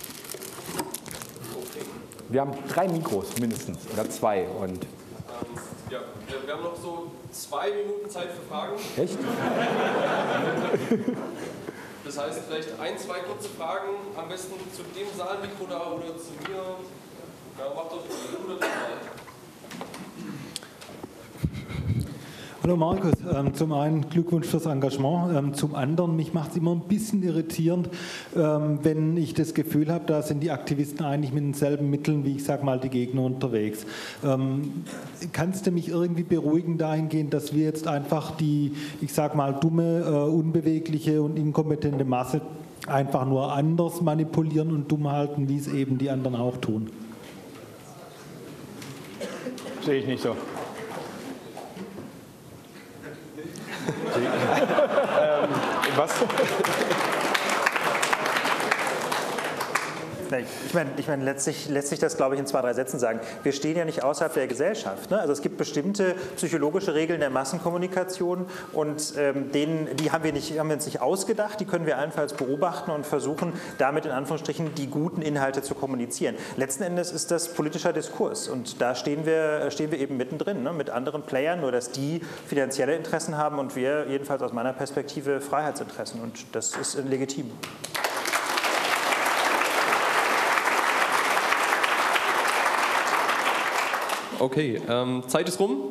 Wir haben drei Mikros mindestens oder zwei. Und ja, wir haben noch so zwei Minuten Zeit für Fragen. Echt? Das heißt, vielleicht ein, zwei kurze Fragen, am besten zu dem Saalmikro da oder zu mir. Ja, macht doch oder mal. Hallo Markus, ähm, zum einen Glückwunsch fürs Engagement, ähm, zum anderen, mich macht es immer ein bisschen irritierend, ähm, wenn ich das Gefühl habe, da sind die Aktivisten eigentlich mit denselben Mitteln, wie ich sage mal, die Gegner unterwegs. Ähm, kannst du mich irgendwie beruhigen dahingehend, dass wir jetzt einfach die, ich sage mal, dumme, äh, unbewegliche und inkompetente Masse einfach nur anders manipulieren und dumm halten, wie es eben die anderen auch tun? Sehe ich nicht so. ähm, was? Ich meine, ich meine letztlich lässt sich das, glaube ich, in zwei, drei Sätzen sagen. Wir stehen ja nicht außerhalb der Gesellschaft. Ne? Also es gibt bestimmte psychologische Regeln der Massenkommunikation und ähm, denen, die haben wir, nicht, haben wir uns nicht ausgedacht, die können wir allenfalls beobachten und versuchen, damit in Anführungsstrichen die guten Inhalte zu kommunizieren. Letzten Endes ist das politischer Diskurs und da stehen wir, stehen wir eben mittendrin, ne? Mit anderen Playern, nur dass die finanzielle Interessen haben und wir jedenfalls aus meiner Perspektive Freiheitsinteressen und das ist legitim. Okay, ähm, Zeit ist rum.